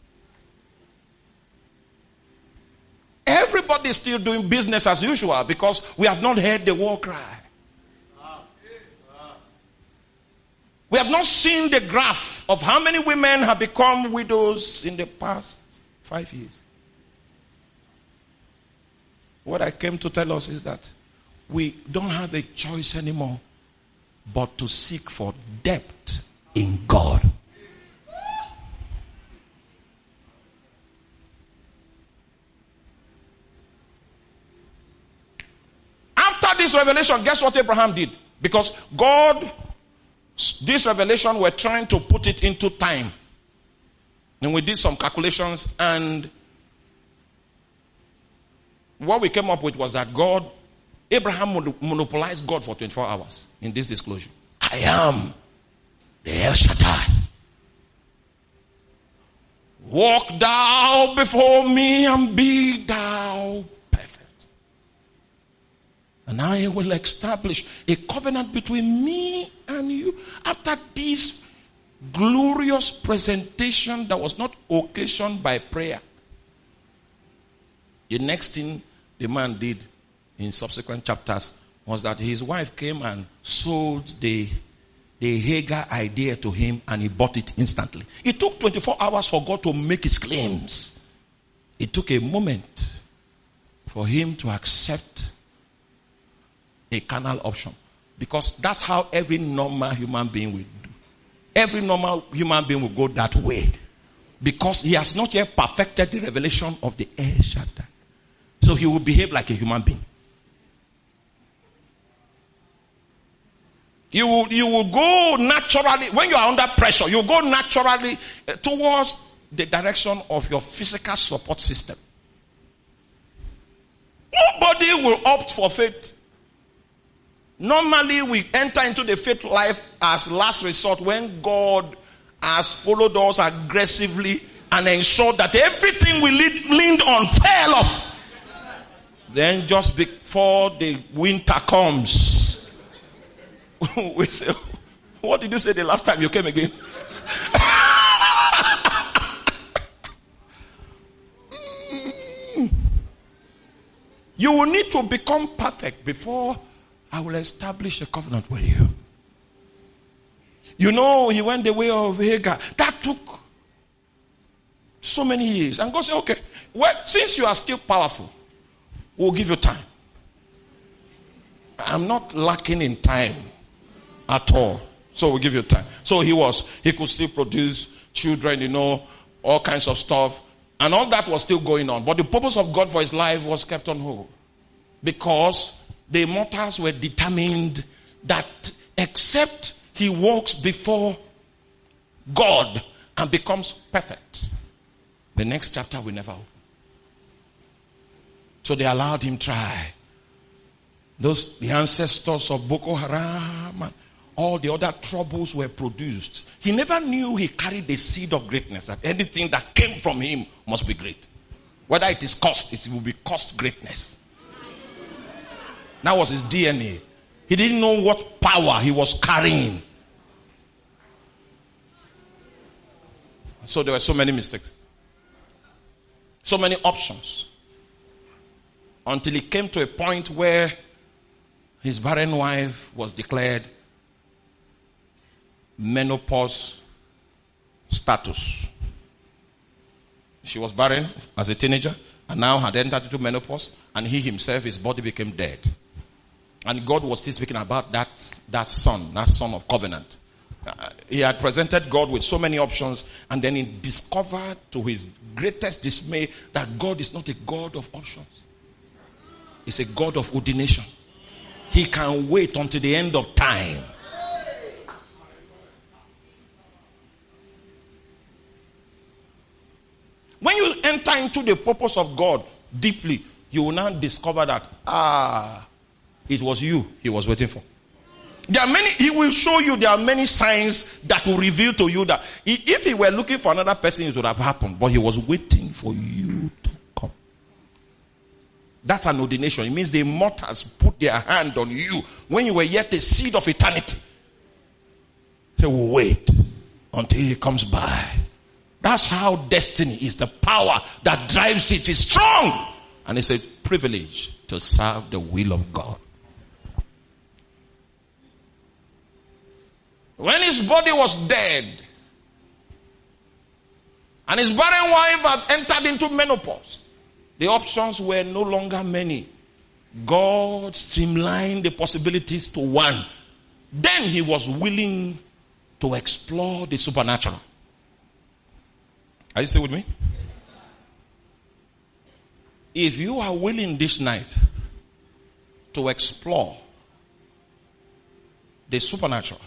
Everybody is still doing business as usual because we have not heard the war cry. We have not seen the graph of how many women have become widows in the past 5 years. What I came to tell us is that we don't have a choice anymore but to seek for depth in God. After this revelation, guess what Abraham did? Because God, this revelation, we're trying to put it into time. And we did some calculations, and what we came up with was that Abraham monopolized God for 24 hours in this disclosure. I am the El Shaddai. Walk thou before me and be thou perfect. And I will establish a covenant between me and you. After this glorious presentation that was not occasioned by prayer, the next thing the man did in subsequent chapters was that his wife came and sold the Hagar idea to him, and he bought it instantly. It took 24 hours for God to make his claims. It took a moment for him to accept a carnal option, because that's how every normal human being will do. Every normal human being will go that way, because he has not yet perfected the revelation of the El Shaddai. So he will behave like a human being. You will go naturally, when you are under pressure, you go naturally towards the direction of your physical support system. Nobody will opt for faith. Normally, we enter into the faith life as last resort when God has followed us aggressively and ensured that everything we leaned on fell off. Then just before the winter comes, we say, what did you say the last time you came again? You will need to become perfect before I will establish a covenant with you. You know, he went the way of Hagar. That took so many years. And God said, okay, well, since you are still powerful, we'll give you time. I'm not lacking in time at all. So we'll give you time. So he could still produce children, all kinds of stuff. And all that was still going on. But the purpose of God for his life was kept on hold. Because the immortals were determined that except he walks before God and becomes perfect, the next chapter will never open. So they allowed him try. The ancestors of Boko Haram and all the other troubles were produced. He never knew he carried the seed of greatness, that anything that came from him must be great. Whether it is cost, it will be cost greatness. That was his DNA. He didn't know what power he was carrying. So there were so many mistakes. So many options. Until he came to a point where his barren wife was declared menopause status. She was barren as a teenager and now had entered into menopause, and he himself, his body became dead. And God was still speaking about that son of covenant. He had presented God with so many options, and then he discovered to his greatest dismay that God is not a God of options. He's a God of ordination. He can wait until the end of time. When you enter into the purpose of God deeply, you will now discover that, it was you he was waiting for. He will show you there are many signs that will reveal to you that if he were looking for another person, it would have happened. But he was waiting for you to come. That's an ordination. It means the immortals put their hand on you when you were yet a seed of eternity. They will wait until he comes by. That's how destiny is. The power that drives it is strong. And it's a privilege to serve the will of God. When his body was dead, and his barren wife had entered into menopause, the options were no longer many. God streamlined the possibilities to one. Then he was willing to explore the supernatural. Are you still with me? If you are willing this night to explore the supernatural,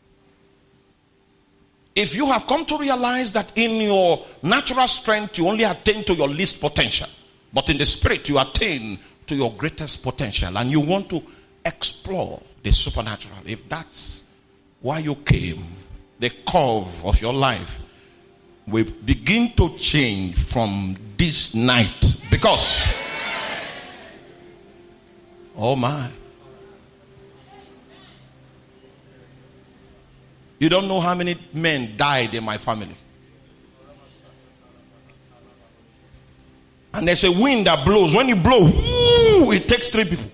if you have come to realize that in your natural strength you only attain to your least potential, but in the spirit you attain to your greatest potential, and you want to explore the supernatural, if that's why you came, the curve of your life will begin to change from this night. Because, oh my, you don't know how many men died in my family. And there's a wind that blows. When it blows, it takes 3 people.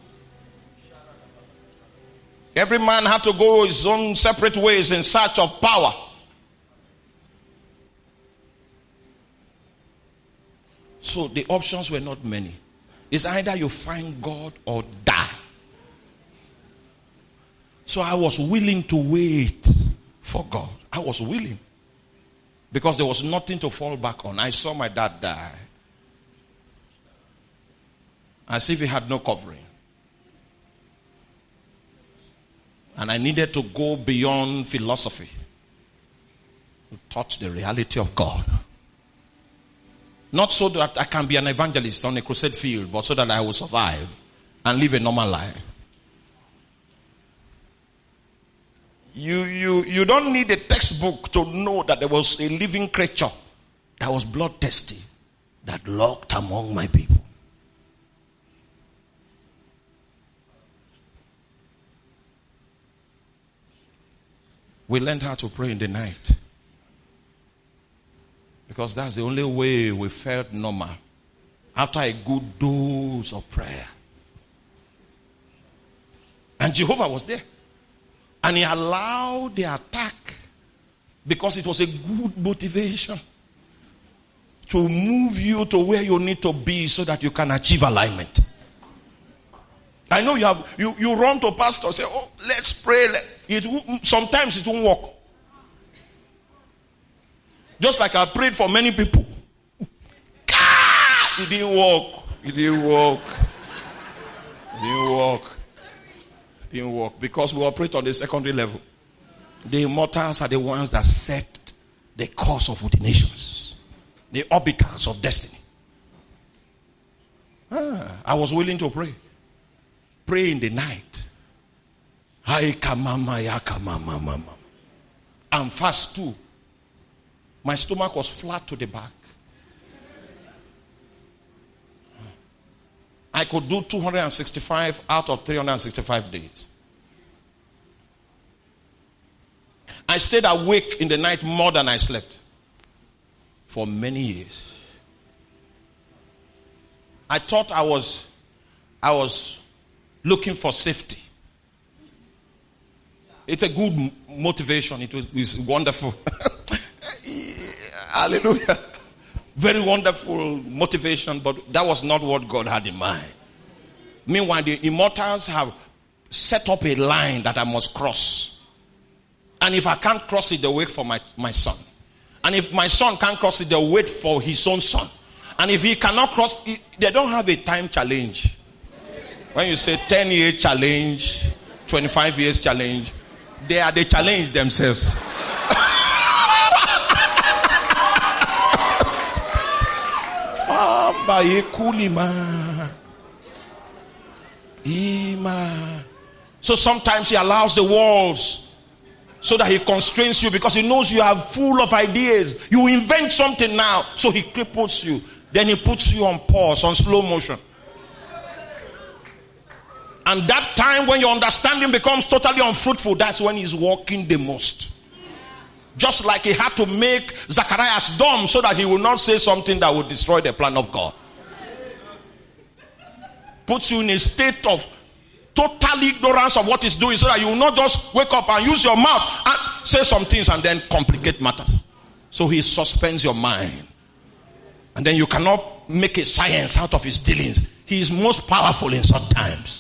Every man had to go his own separate ways in search of power. So the options were not many. It's either you find God or die. So I was willing to wait for God. I was willing. Because there was nothing to fall back on. I saw my dad die. as if he had no covering. And I needed to go beyond philosophy to touch the reality of God. Not so that I can be an evangelist on a crusade field, but so that I will survive and live a normal life. You don't need a textbook to know that there was a living creature that was bloodthirsty, that lurked among my people. We learned how to pray in the night. Because that's the only way we felt normal. After a good dose of prayer. And Jehovah was there. And he allowed the attack because it was a good motivation to move you to where you need to be so that you can achieve alignment. I know you run to pastor, say, oh, let's pray. Sometimes it won't work. Just like I prayed for many people. It didn't work. It didn't work. It didn't work. It didn't work. Because we operate on the secondary level. The immortals are the ones that set the course of ordinations. The orbiters of destiny. I was willing to pray. Pray in the night. And fast too. My stomach was flat to the back. I could do 265 out of 365 days. I stayed awake in the night more than I slept. For many years. I thought I was looking for safety. It's a good motivation. It's wonderful. Hallelujah. Very wonderful motivation, but that was not what God had in mind. Meanwhile, the immortals have set up a line that I must cross. And if I can't cross it, they'll wait for my son. And if my son can't cross it, they'll wait for his own son. And if he cannot cross it, they don't have a time challenge. When you say 10-year challenge, 25 years challenge, they challenge themselves. So sometimes he allows the walls so that he constrains you because he knows you are full of ideas. You invent something now, so he cripples you. Then he puts you on pause, on slow motion. And that time when your understanding becomes totally unfruitful, that's when he's working the most. Just like he had to make Zacharias dumb so that he will not say something that would destroy the plan of God. Puts you in a state of total ignorance of what he's doing so that you will not just wake up and use your mouth and say some things and then complicate matters. So he suspends your mind. And then you cannot make a science out of his dealings. He is most powerful in such times.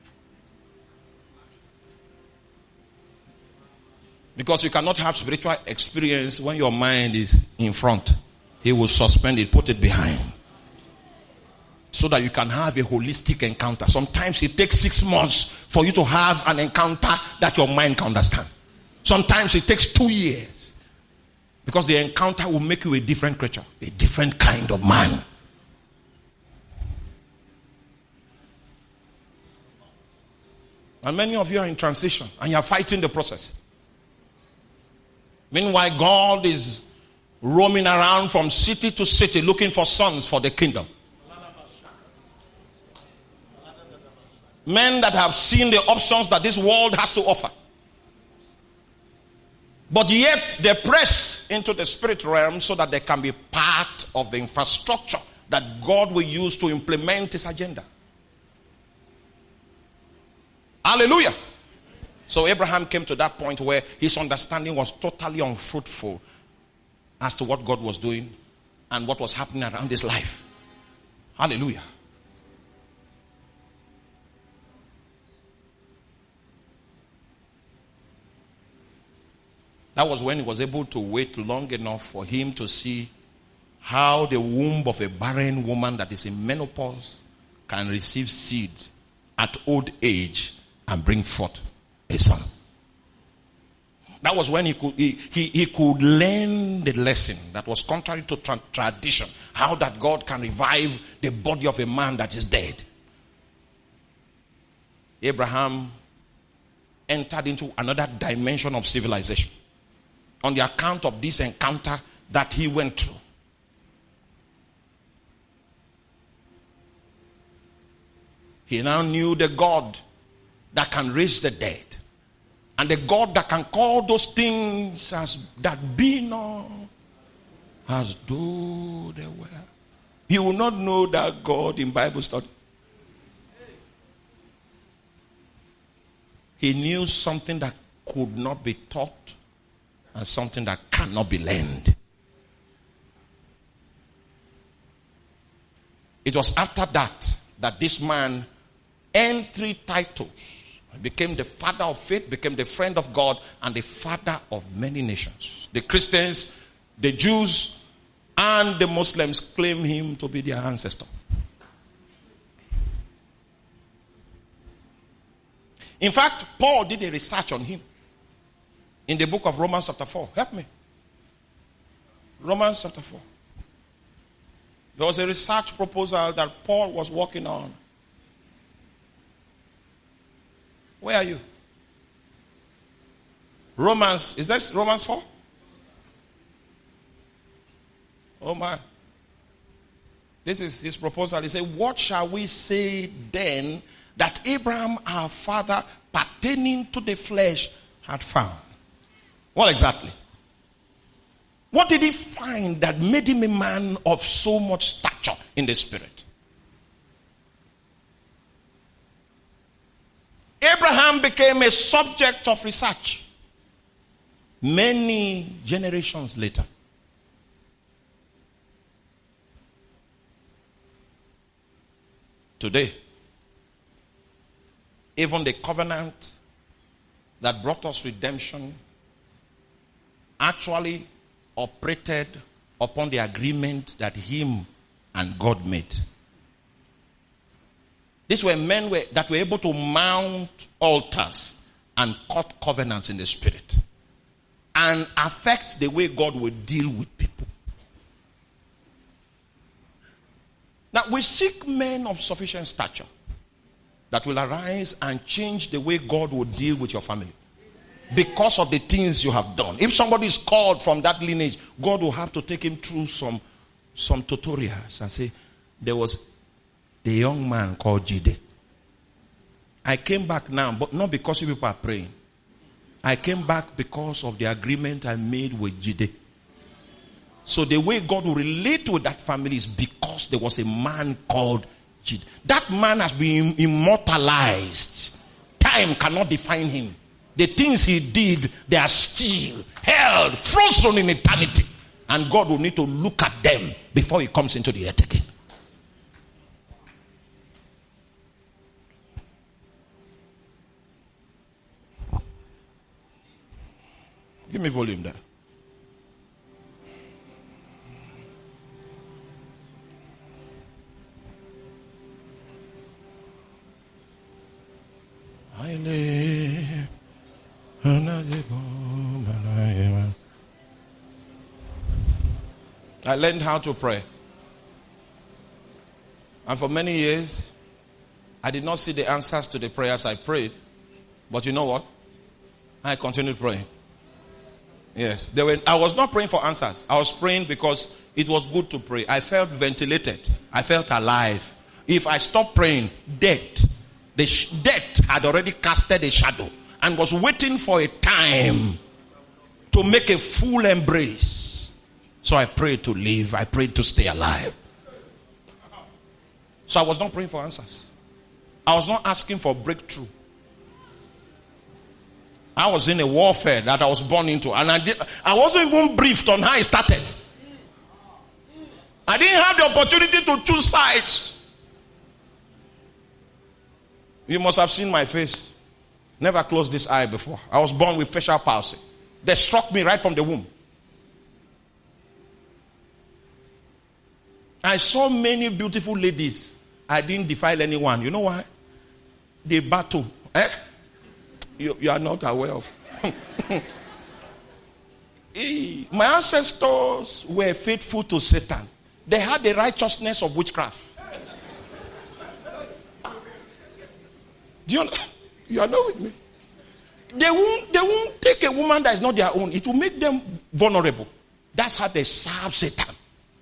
Because you cannot have spiritual experience when your mind is in front. He will suspend it, put it behind. So that you can have a holistic encounter. Sometimes it takes 6 months for you to have an encounter that your mind can understand. Sometimes it takes 2 years. Because the encounter will make you a different creature. A different kind of man. And many of you are in transition. And you are fighting the process. Meanwhile, God is roaming around from city to city looking for sons for the kingdom. Men that have seen the options that this world has to offer. But yet they press into the spirit realm so that they can be part of the infrastructure that God will use to implement his agenda. Hallelujah. So Abraham came to that point where his understanding was totally unfruitful as to what God was doing and what was happening around his life. Hallelujah. That was when he was able to wait long enough for him to see how the womb of a barren woman that is in menopause can receive seed at old age and bring forth a son. That was when he could learn the lesson that was contrary to tradition. How that God can revive the body of a man that is dead. Abraham entered into another dimension of civilization on the account of this encounter that he went through. He now knew the God that can raise the dead. And the God that can call those things as that be not as though they were. He will not know that God in Bible study. He knew something that could not be taught and something that cannot be learned. It was after that this man earned 3 titles. He became the father of faith, became the friend of God, and the father of many nations. The Christians, the Jews, and the Muslims claim him to be their ancestor. In fact, Paul did a research on him in the book of Romans chapter 4. Help me. Romans chapter 4. There was a research proposal that Paul was working on. Where are you? Romans, is that Romans 4? Oh my. This is his proposal. He said, what shall we say then that Abraham our father pertaining to the flesh had found? What exactly? What did he find that made him a man of so much stature in the spirit? Abraham became a subject of research many generations later. Today, even the covenant that brought us redemption actually operated upon the agreement that him and God made. These were men that were able to mount altars and cut covenants in the spirit and affect the way God would deal with people. Now we seek men of sufficient stature that will arise and change the way God will deal with your family because of the things you have done. If somebody is called from that lineage, God will have to take him through some tutorials and say, there was the young man called Jide. I came back now, but not because you people are praying. I came back because of the agreement I made with Jide. So the way God will relate with that family is because there was a man called Jide. That man has been immortalized. Time cannot define him. The things he did, they are still held, frozen in eternity. And God will need to look at them before he comes into the earth again. Give me volume there. I learned how to pray. And for many years, I did not see the answers to the prayers I prayed. But you know what? I continued praying. Yes. I was not praying for answers. I was praying because it was good to pray. I felt ventilated. I felt alive. If I stopped praying, death had already casted a shadow and was waiting for a time to make a full embrace. So I prayed to live. I prayed to stay alive. So I was not praying for answers. I was not asking for breakthrough. I was in a warfare that I was born into, and I wasn't even briefed on how it started. I didn't have the opportunity to choose sides. You must have seen my face. Never closed this eye before. I was born with facial palsy. They struck me right from the womb. I saw many beautiful ladies I didn't defile anyone. You know why? They battle. You are not aware of. My ancestors were faithful to Satan. They had the righteousness of witchcraft. Do you are not with me? They won't take a woman that is not their own. It will make them vulnerable. That's how they serve Satan.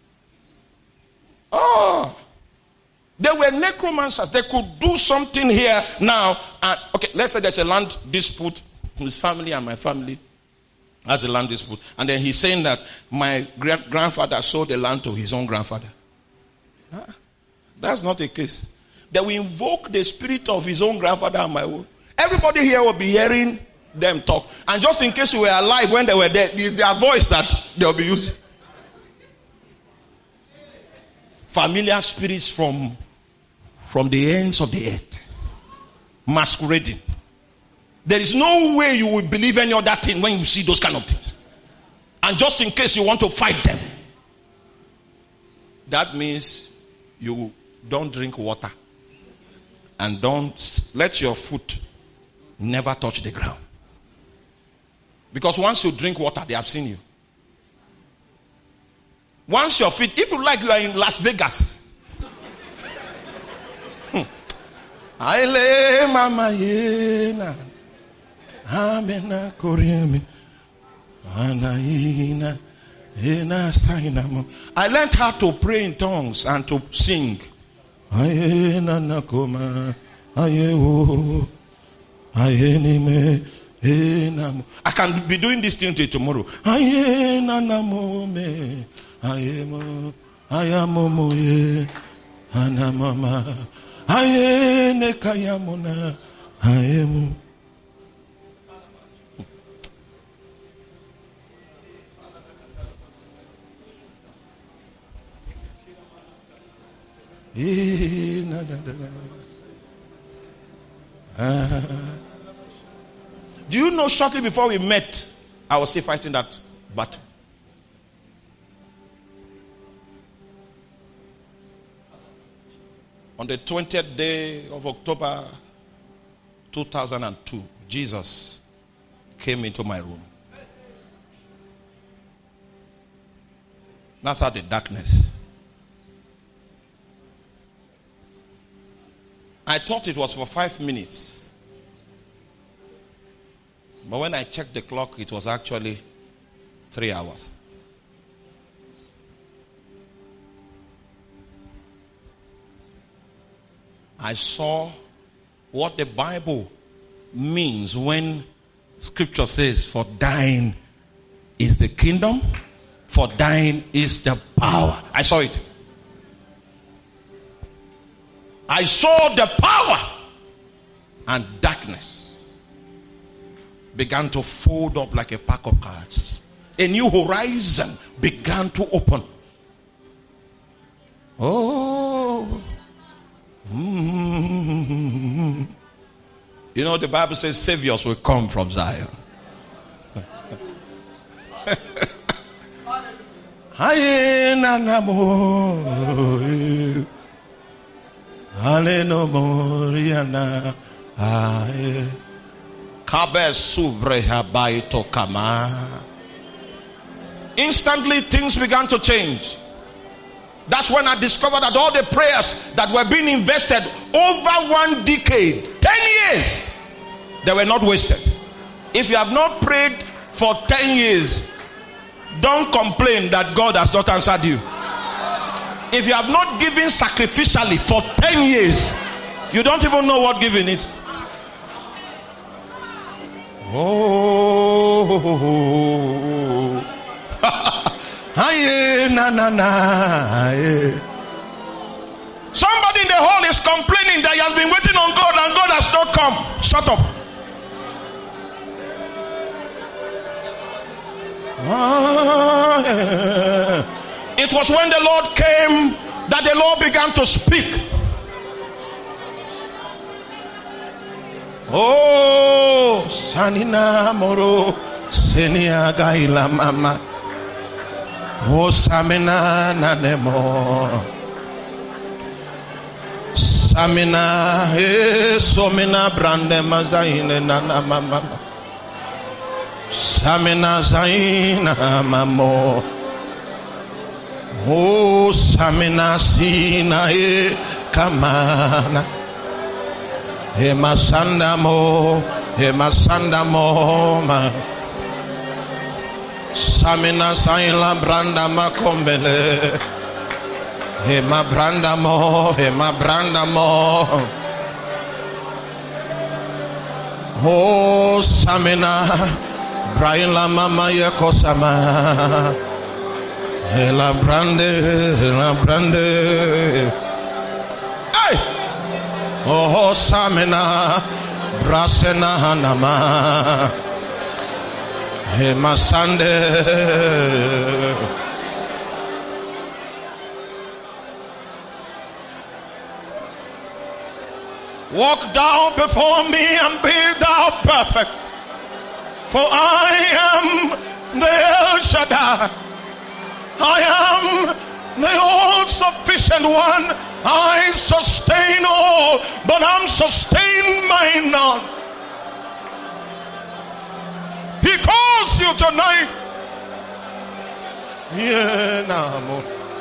Oh, they were necromancers. They could do something here now. Okay, let's say there's a land dispute. His family and my family has a land dispute. And then he's saying that my grandfather sold the land to his own grandfather. That's not the case. They will invoke the spirit of his own grandfather and my own. Everybody here will be hearing them talk. And just in case you were alive when they were dead, it's their voice that they'll be using. Familiar spirits from the ends of the earth. Masquerading. There is no way you will believe any other thing when you see those kind of things. And just in case you want to fight them, that means you don't drink water. And don't let your foot never touch the ground. Because once you drink water, they have seen you. Once your feet, if you like, you are in Las Vegas. I lay mama yena. Amena koremi. Anaina. Ena sainamo. I learned how to pray in tongues and to sing. Ayena nakoma. Ayewo. Ayenime. I can be doing this thing till tomorrow. Ayena namome. Ayemo. Ayamomoye. Anamama. Ayene kayamona. Ayemo. Do you know shortly before we met, I was still fighting that battle? On the 20th day of October 2002, Jesus came into my room. That's how the darkness. I thought it was for 5 minutes. But when I checked the clock, it was actually 3 hours. I saw what the Bible means when Scripture says, for thine is the kingdom, for thine is the power. I saw it. I saw the power, and darkness began to fold up like a pack of cards. A new horizon began to open. Oh. You know, the Bible says saviors will come from Zion. Instantly things began to change. That's when I discovered that all the prayers that were being invested over 1 decade, 10 years, they were not wasted. If you have not prayed for 10 years, don't complain that God has not answered you. If you have not given sacrificially for 10 years, you don't even know what giving is. Oh. Somebody in the hall is complaining that he has been waiting on God and God has not come. Shut up. It was when the Lord came that the Lord began to speak. Oh, Sanina Moro, Senia Gaila Mama. Oh, Samina Nanemo. Samina somina brande mazaine nana mama. Samina zaina mamo. Oh samina sina kamana. Hemasandamo ma. Samina saila branda makombele. Hema branda mo. Oh samina braila mama yekosama. Hela brande. Hey! Oh samina brasena hanama. Hema sande. Walk thou before me and be thou perfect, for I am the El Shaddai. I am the all-sufficient one. I sustain all, but I'm sustained by none. He calls you tonight. Yeah, no.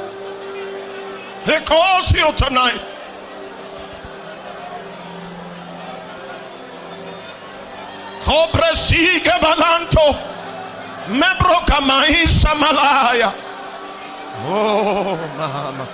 He calls you tonight. Obresiga balanto mebroka maisha malaya. Oh mama,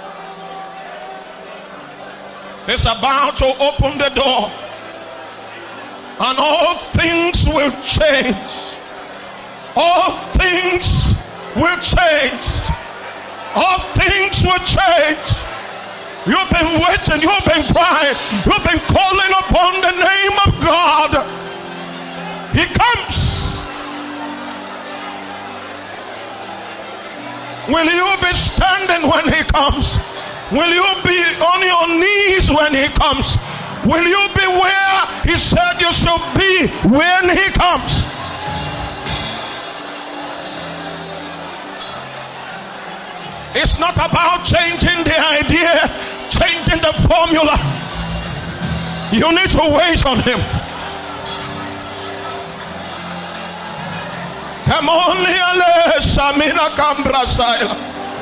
it's about to open the door and all things will change. All things will change. All things will change. You've been waiting, you've been crying, you've been calling upon the name of God. He comes. Will you be standing when he comes? Will you be on your knees when he comes? Will you be where he said you should be when he comes? It's not about changing the idea, changing the formula. You need to wait on him. Come on, Samina Cambra Sila.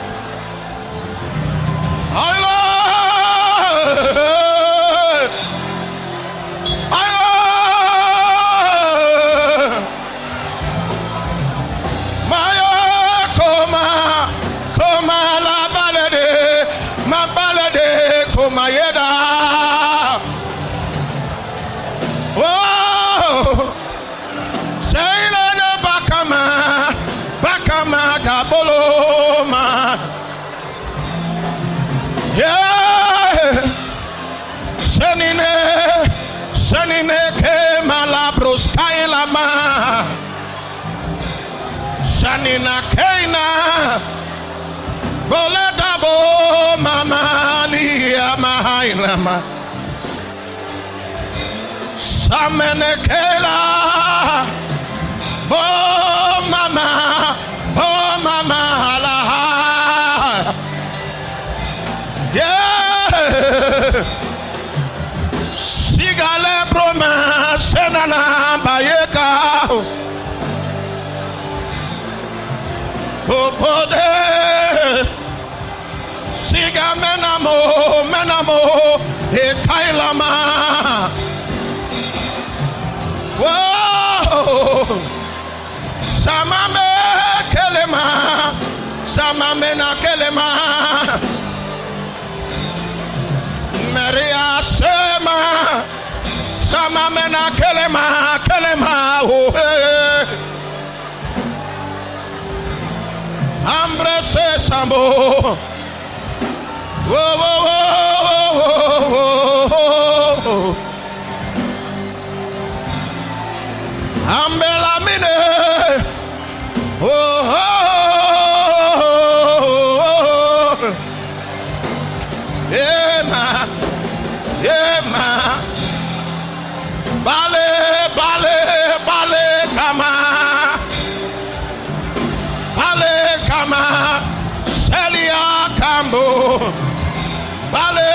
Koma la balade, ma balade, koma yeda. Oh, Saila na bakama kaboloma. Yeah, senine ke malabros kaila ma. Sanina keina. Boledabo mama liya mahailama samenekela bo mama la yeah sigale broma senana bayeka obode siga menamo e kailama. Whoa, samame na kelema, Maria sema, samame na kelema, oh hey. Hambre se sambo. Whoa, whoa, whoa, whoa, whoa. Ambela mine. Oh, oh, oh. Yeah, ma. Bale, kama. Bale, kama. Celia Cambo. Bale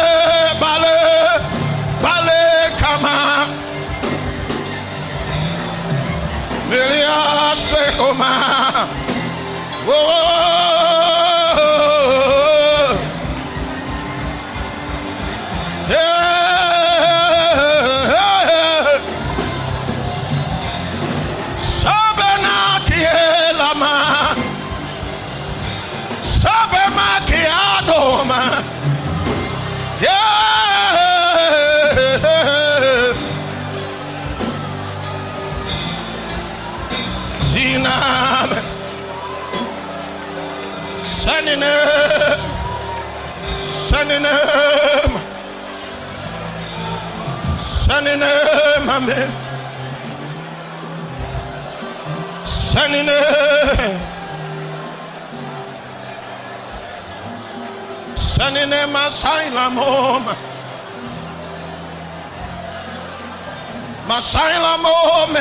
Filia Sekoma. Whoa. Sending him asylum home. Asylum home.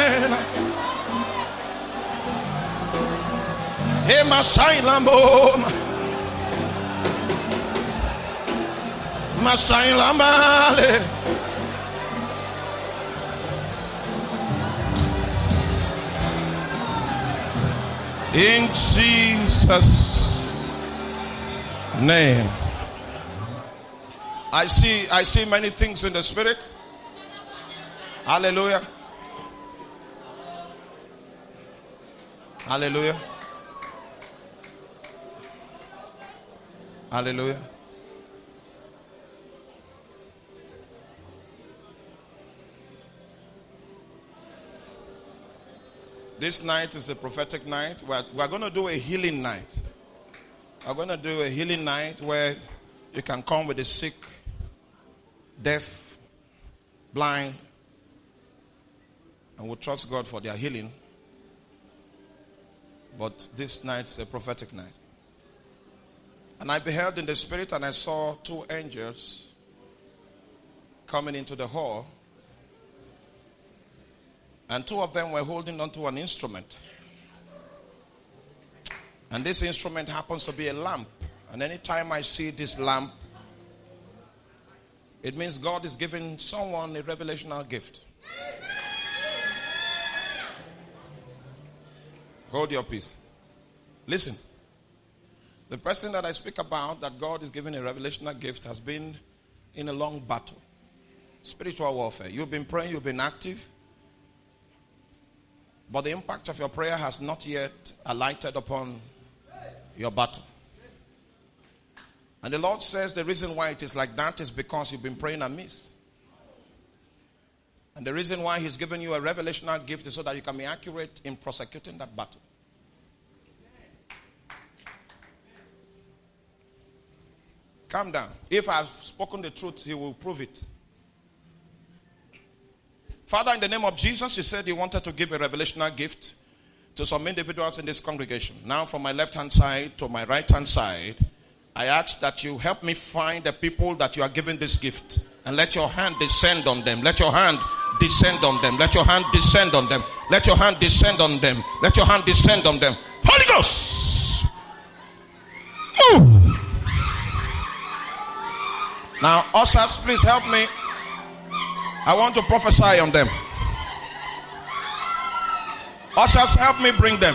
Him asylum home. Asylum valley. In Jesus' name. I see many things in the spirit. Hallelujah. Hallelujah. Hallelujah. This night is a prophetic night. We're going to do a healing night. We're going to do a healing night where you can come with the sick, deaf, blind, and we'll trust God for their healing. But this night is a prophetic night. And I beheld in the spirit and I saw two angels coming into the hall. And two of them were holding onto an instrument. And this instrument happens to be a lamp. And anytime I see this lamp, it means God is giving someone a revelational gift. Hold your peace. Listen. The person that I speak about, that God is giving a revelational gift, has been in a long battle. Spiritual warfare. You've been praying, you've been active. But the impact of your prayer has not yet alighted upon your battle. And the Lord says the reason why it is like that is because you've been praying amiss. And the reason why He's given you a revelational gift is so that you can be accurate in prosecuting that battle. Calm down. If I've spoken the truth, He will prove it. Father, in the name of Jesus, You said You wanted to give a revelational gift to some individuals in this congregation. Now from my left hand side to my right hand side, I ask that You help me find the people that You are giving this gift. And let Your hand descend on them. Let Your hand descend on them. Let Your hand descend on them. Let Your hand descend on them. Let Your hand descend on them. Holy Ghost! Move! Now, ushers, please help me. I want to prophesy on them. Ushers, help me bring them.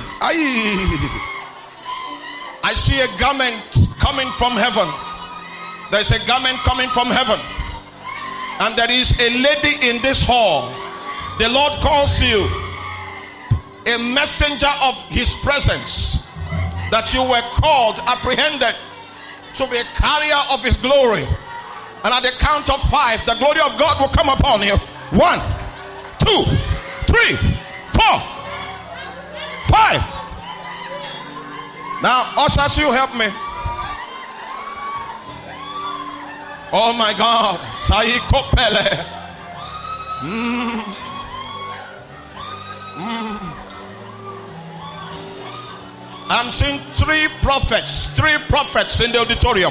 I see a garment coming from heaven. There is a garment coming from heaven. And there is a lady in this hall. The Lord calls you a messenger of His presence. That you were called, apprehended to be a carrier of His glory. And at the count of 5, the glory of God will come upon you. 1, 2, 3, 4, 5. Now, ushers, you help me. Oh my God. I'm seeing 3 prophets in the auditorium.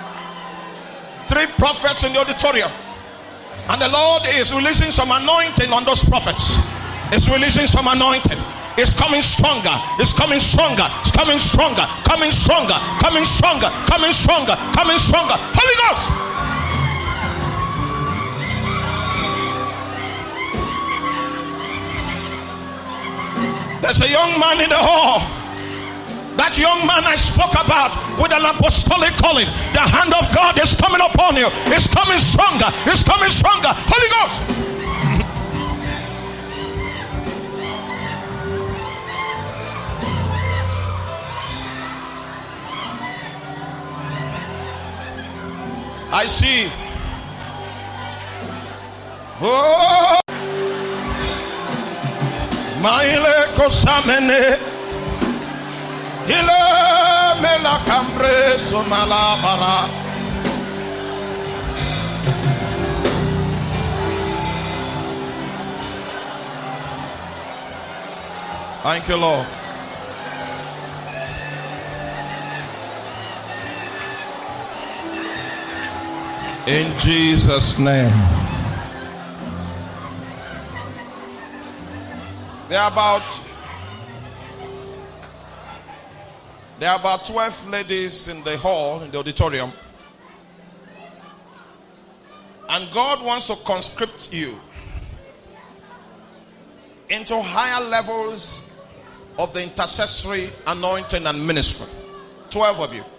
3 prophets in the auditorium. And the Lord is releasing some anointing on those prophets. It's releasing some anointing. It's coming stronger. It's coming stronger. It's coming stronger. Coming stronger. Coming stronger. Coming stronger. Coming stronger. Holy Ghost! There's a young man in the hall. That young man I spoke about with an apostolic calling. The hand of God is coming upon you. It's coming stronger. It's coming stronger. Holy Ghost. I see. Oh, Maile Kosamene, Hile Mela Cambre Somalabara. Thank you, Lord. In Jesus' name. There are about 12 ladies in the hall, in the auditorium. And God wants to conscript you into higher levels of the intercessory anointing and ministry. 12 of you.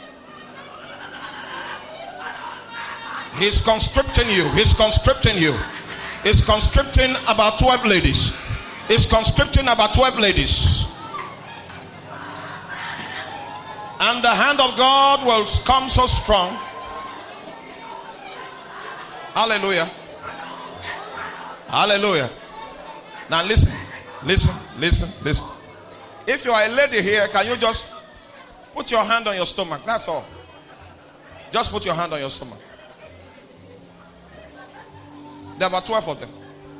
He's conscripting you. He's conscripting you. He's conscripting about 12 ladies. He's conscripting about 12 ladies. And the hand of God will come so strong. Hallelujah. Hallelujah. Now listen. If you are a lady here, can you just put your hand on your stomach? That's all. Just put your hand on your stomach. There are about 12 of them.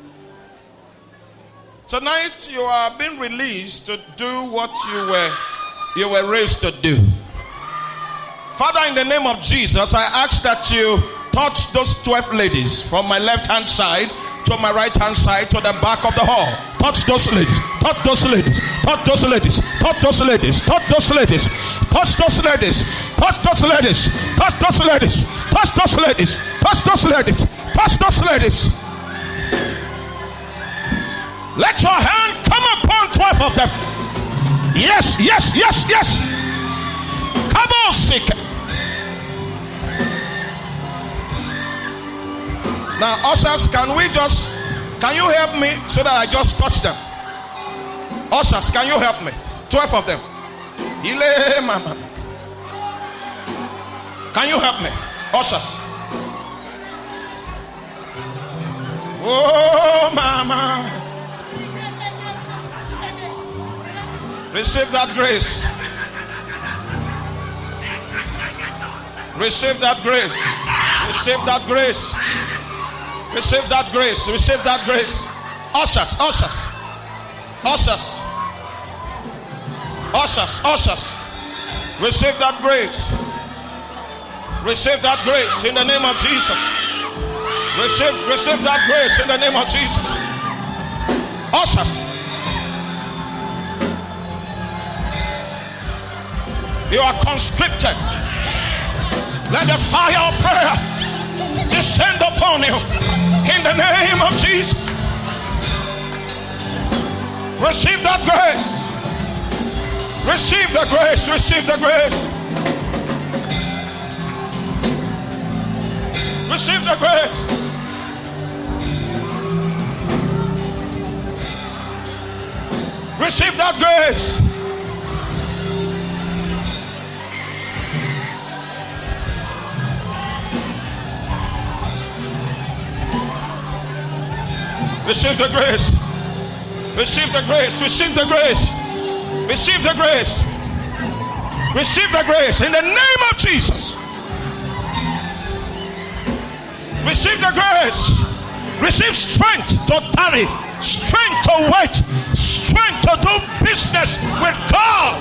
Tonight you are being released to do what you were raised to do. Father, in the name of Jesus, I ask that you touch those 12 ladies from my left hand side to my right hand side to the back of the hall. Touch those ladies. Touch those ladies. Touch those ladies. Touch those ladies. Touch those ladies. Touch those ladies. Touch those ladies. Touch those ladies. Touch those ladies. Touch those ladies. Touch those ladies. Let your hand come upon 12 of them. Yes. Come on, sick. Now, ushers, can you help me so that I just touch them? Ushers, can you help me? 12 of them. Ile mama. Can you help me? Ushers. Oh, mama. Receive that grace. Receive that grace. Receive that grace. Receive that grace. Receive that grace. Ushers. Receive that grace. Receive that grace in the name of Jesus. Receive that grace in the name of Jesus. Ushers. You are conscripted. Let the fire of prayer descend upon you in the name of Jesus. Receive that grace. Receive the grace. Receive the grace. Receive the grace. Receive that grace. Receive the grace. Receive the grace. Receive the grace. Receive the grace. Receive the grace in the name of Jesus. Receive the grace. Receive strength to tarry, strength to wait, strength to do business with God.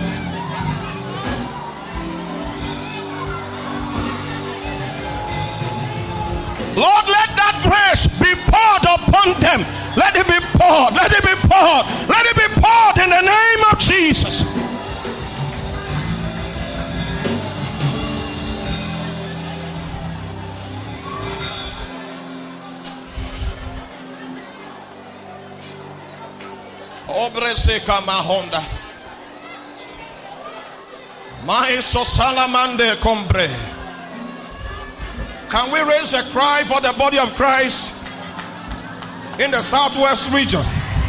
Lord, let that grace be poured upon them. Let it be poured. Let it be poured. Let it be poured in the name of Jesus. Obreseka mahonda. Maiso salamande combre. Can we raise a cry for the body of Christ in the southwest region?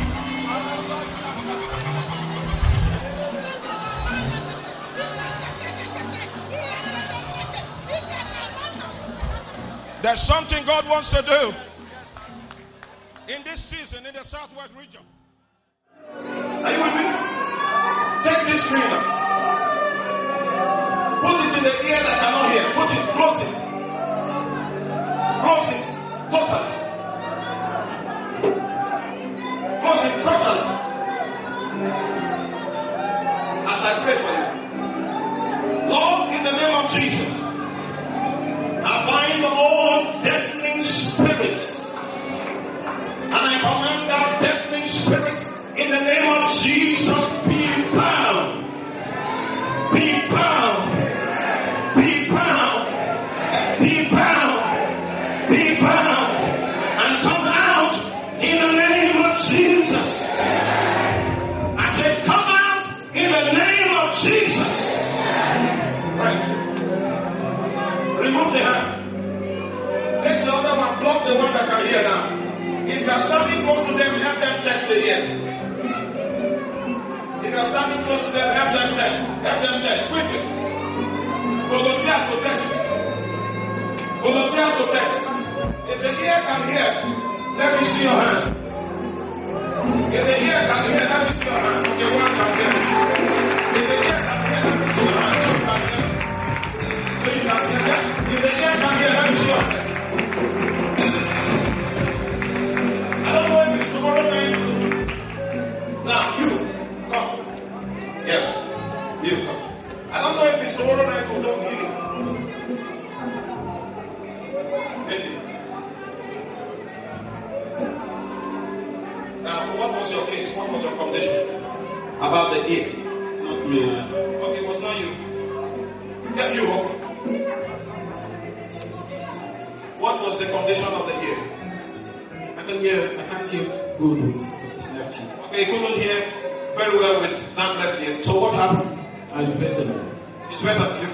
There's something God wants to do in this season in the southwest region. Are you with me? Take this finger. Put it in the ear that cannot hear. Put it, close it. Close it totally. Close it totally. As I pray for you. Lord, in the name of Jesus, I bind all deafening spirits. And I command that deafening spirit in the name of Jesus, be bound. Be bound. Be bound. Be bound. Be bound. And come out in the name of Jesus. I said, come out in the name of Jesus. Right. Remove the hand. Take the other one, block the one that can hear now. If you are standing close to them, help them test the ear. If you are standing close to them, help them test. Help them test quickly. Volunteer to test. Volunteer to test. If the ear can hear, let me see your hand. If the ear can hear, let me see your hand. Okay, one can hear. If the ear can hear, let me see your hand. Two can hear. Three can hear. If the ear can hear, let me see your hand. I don't know if it's tomorrow night. Now, you, come. Yeah, you come. I don't know if it's tomorrow night or don't heal. Maybe. Now, what was your case? What was your condition? About the ear? Not me. Okay, it was not you. Yeah, you. What was the condition of the ear? I can't hear good with left ear. Okay, you couldn't hear very well with that left ear. So what happened? It's better now. It's better. You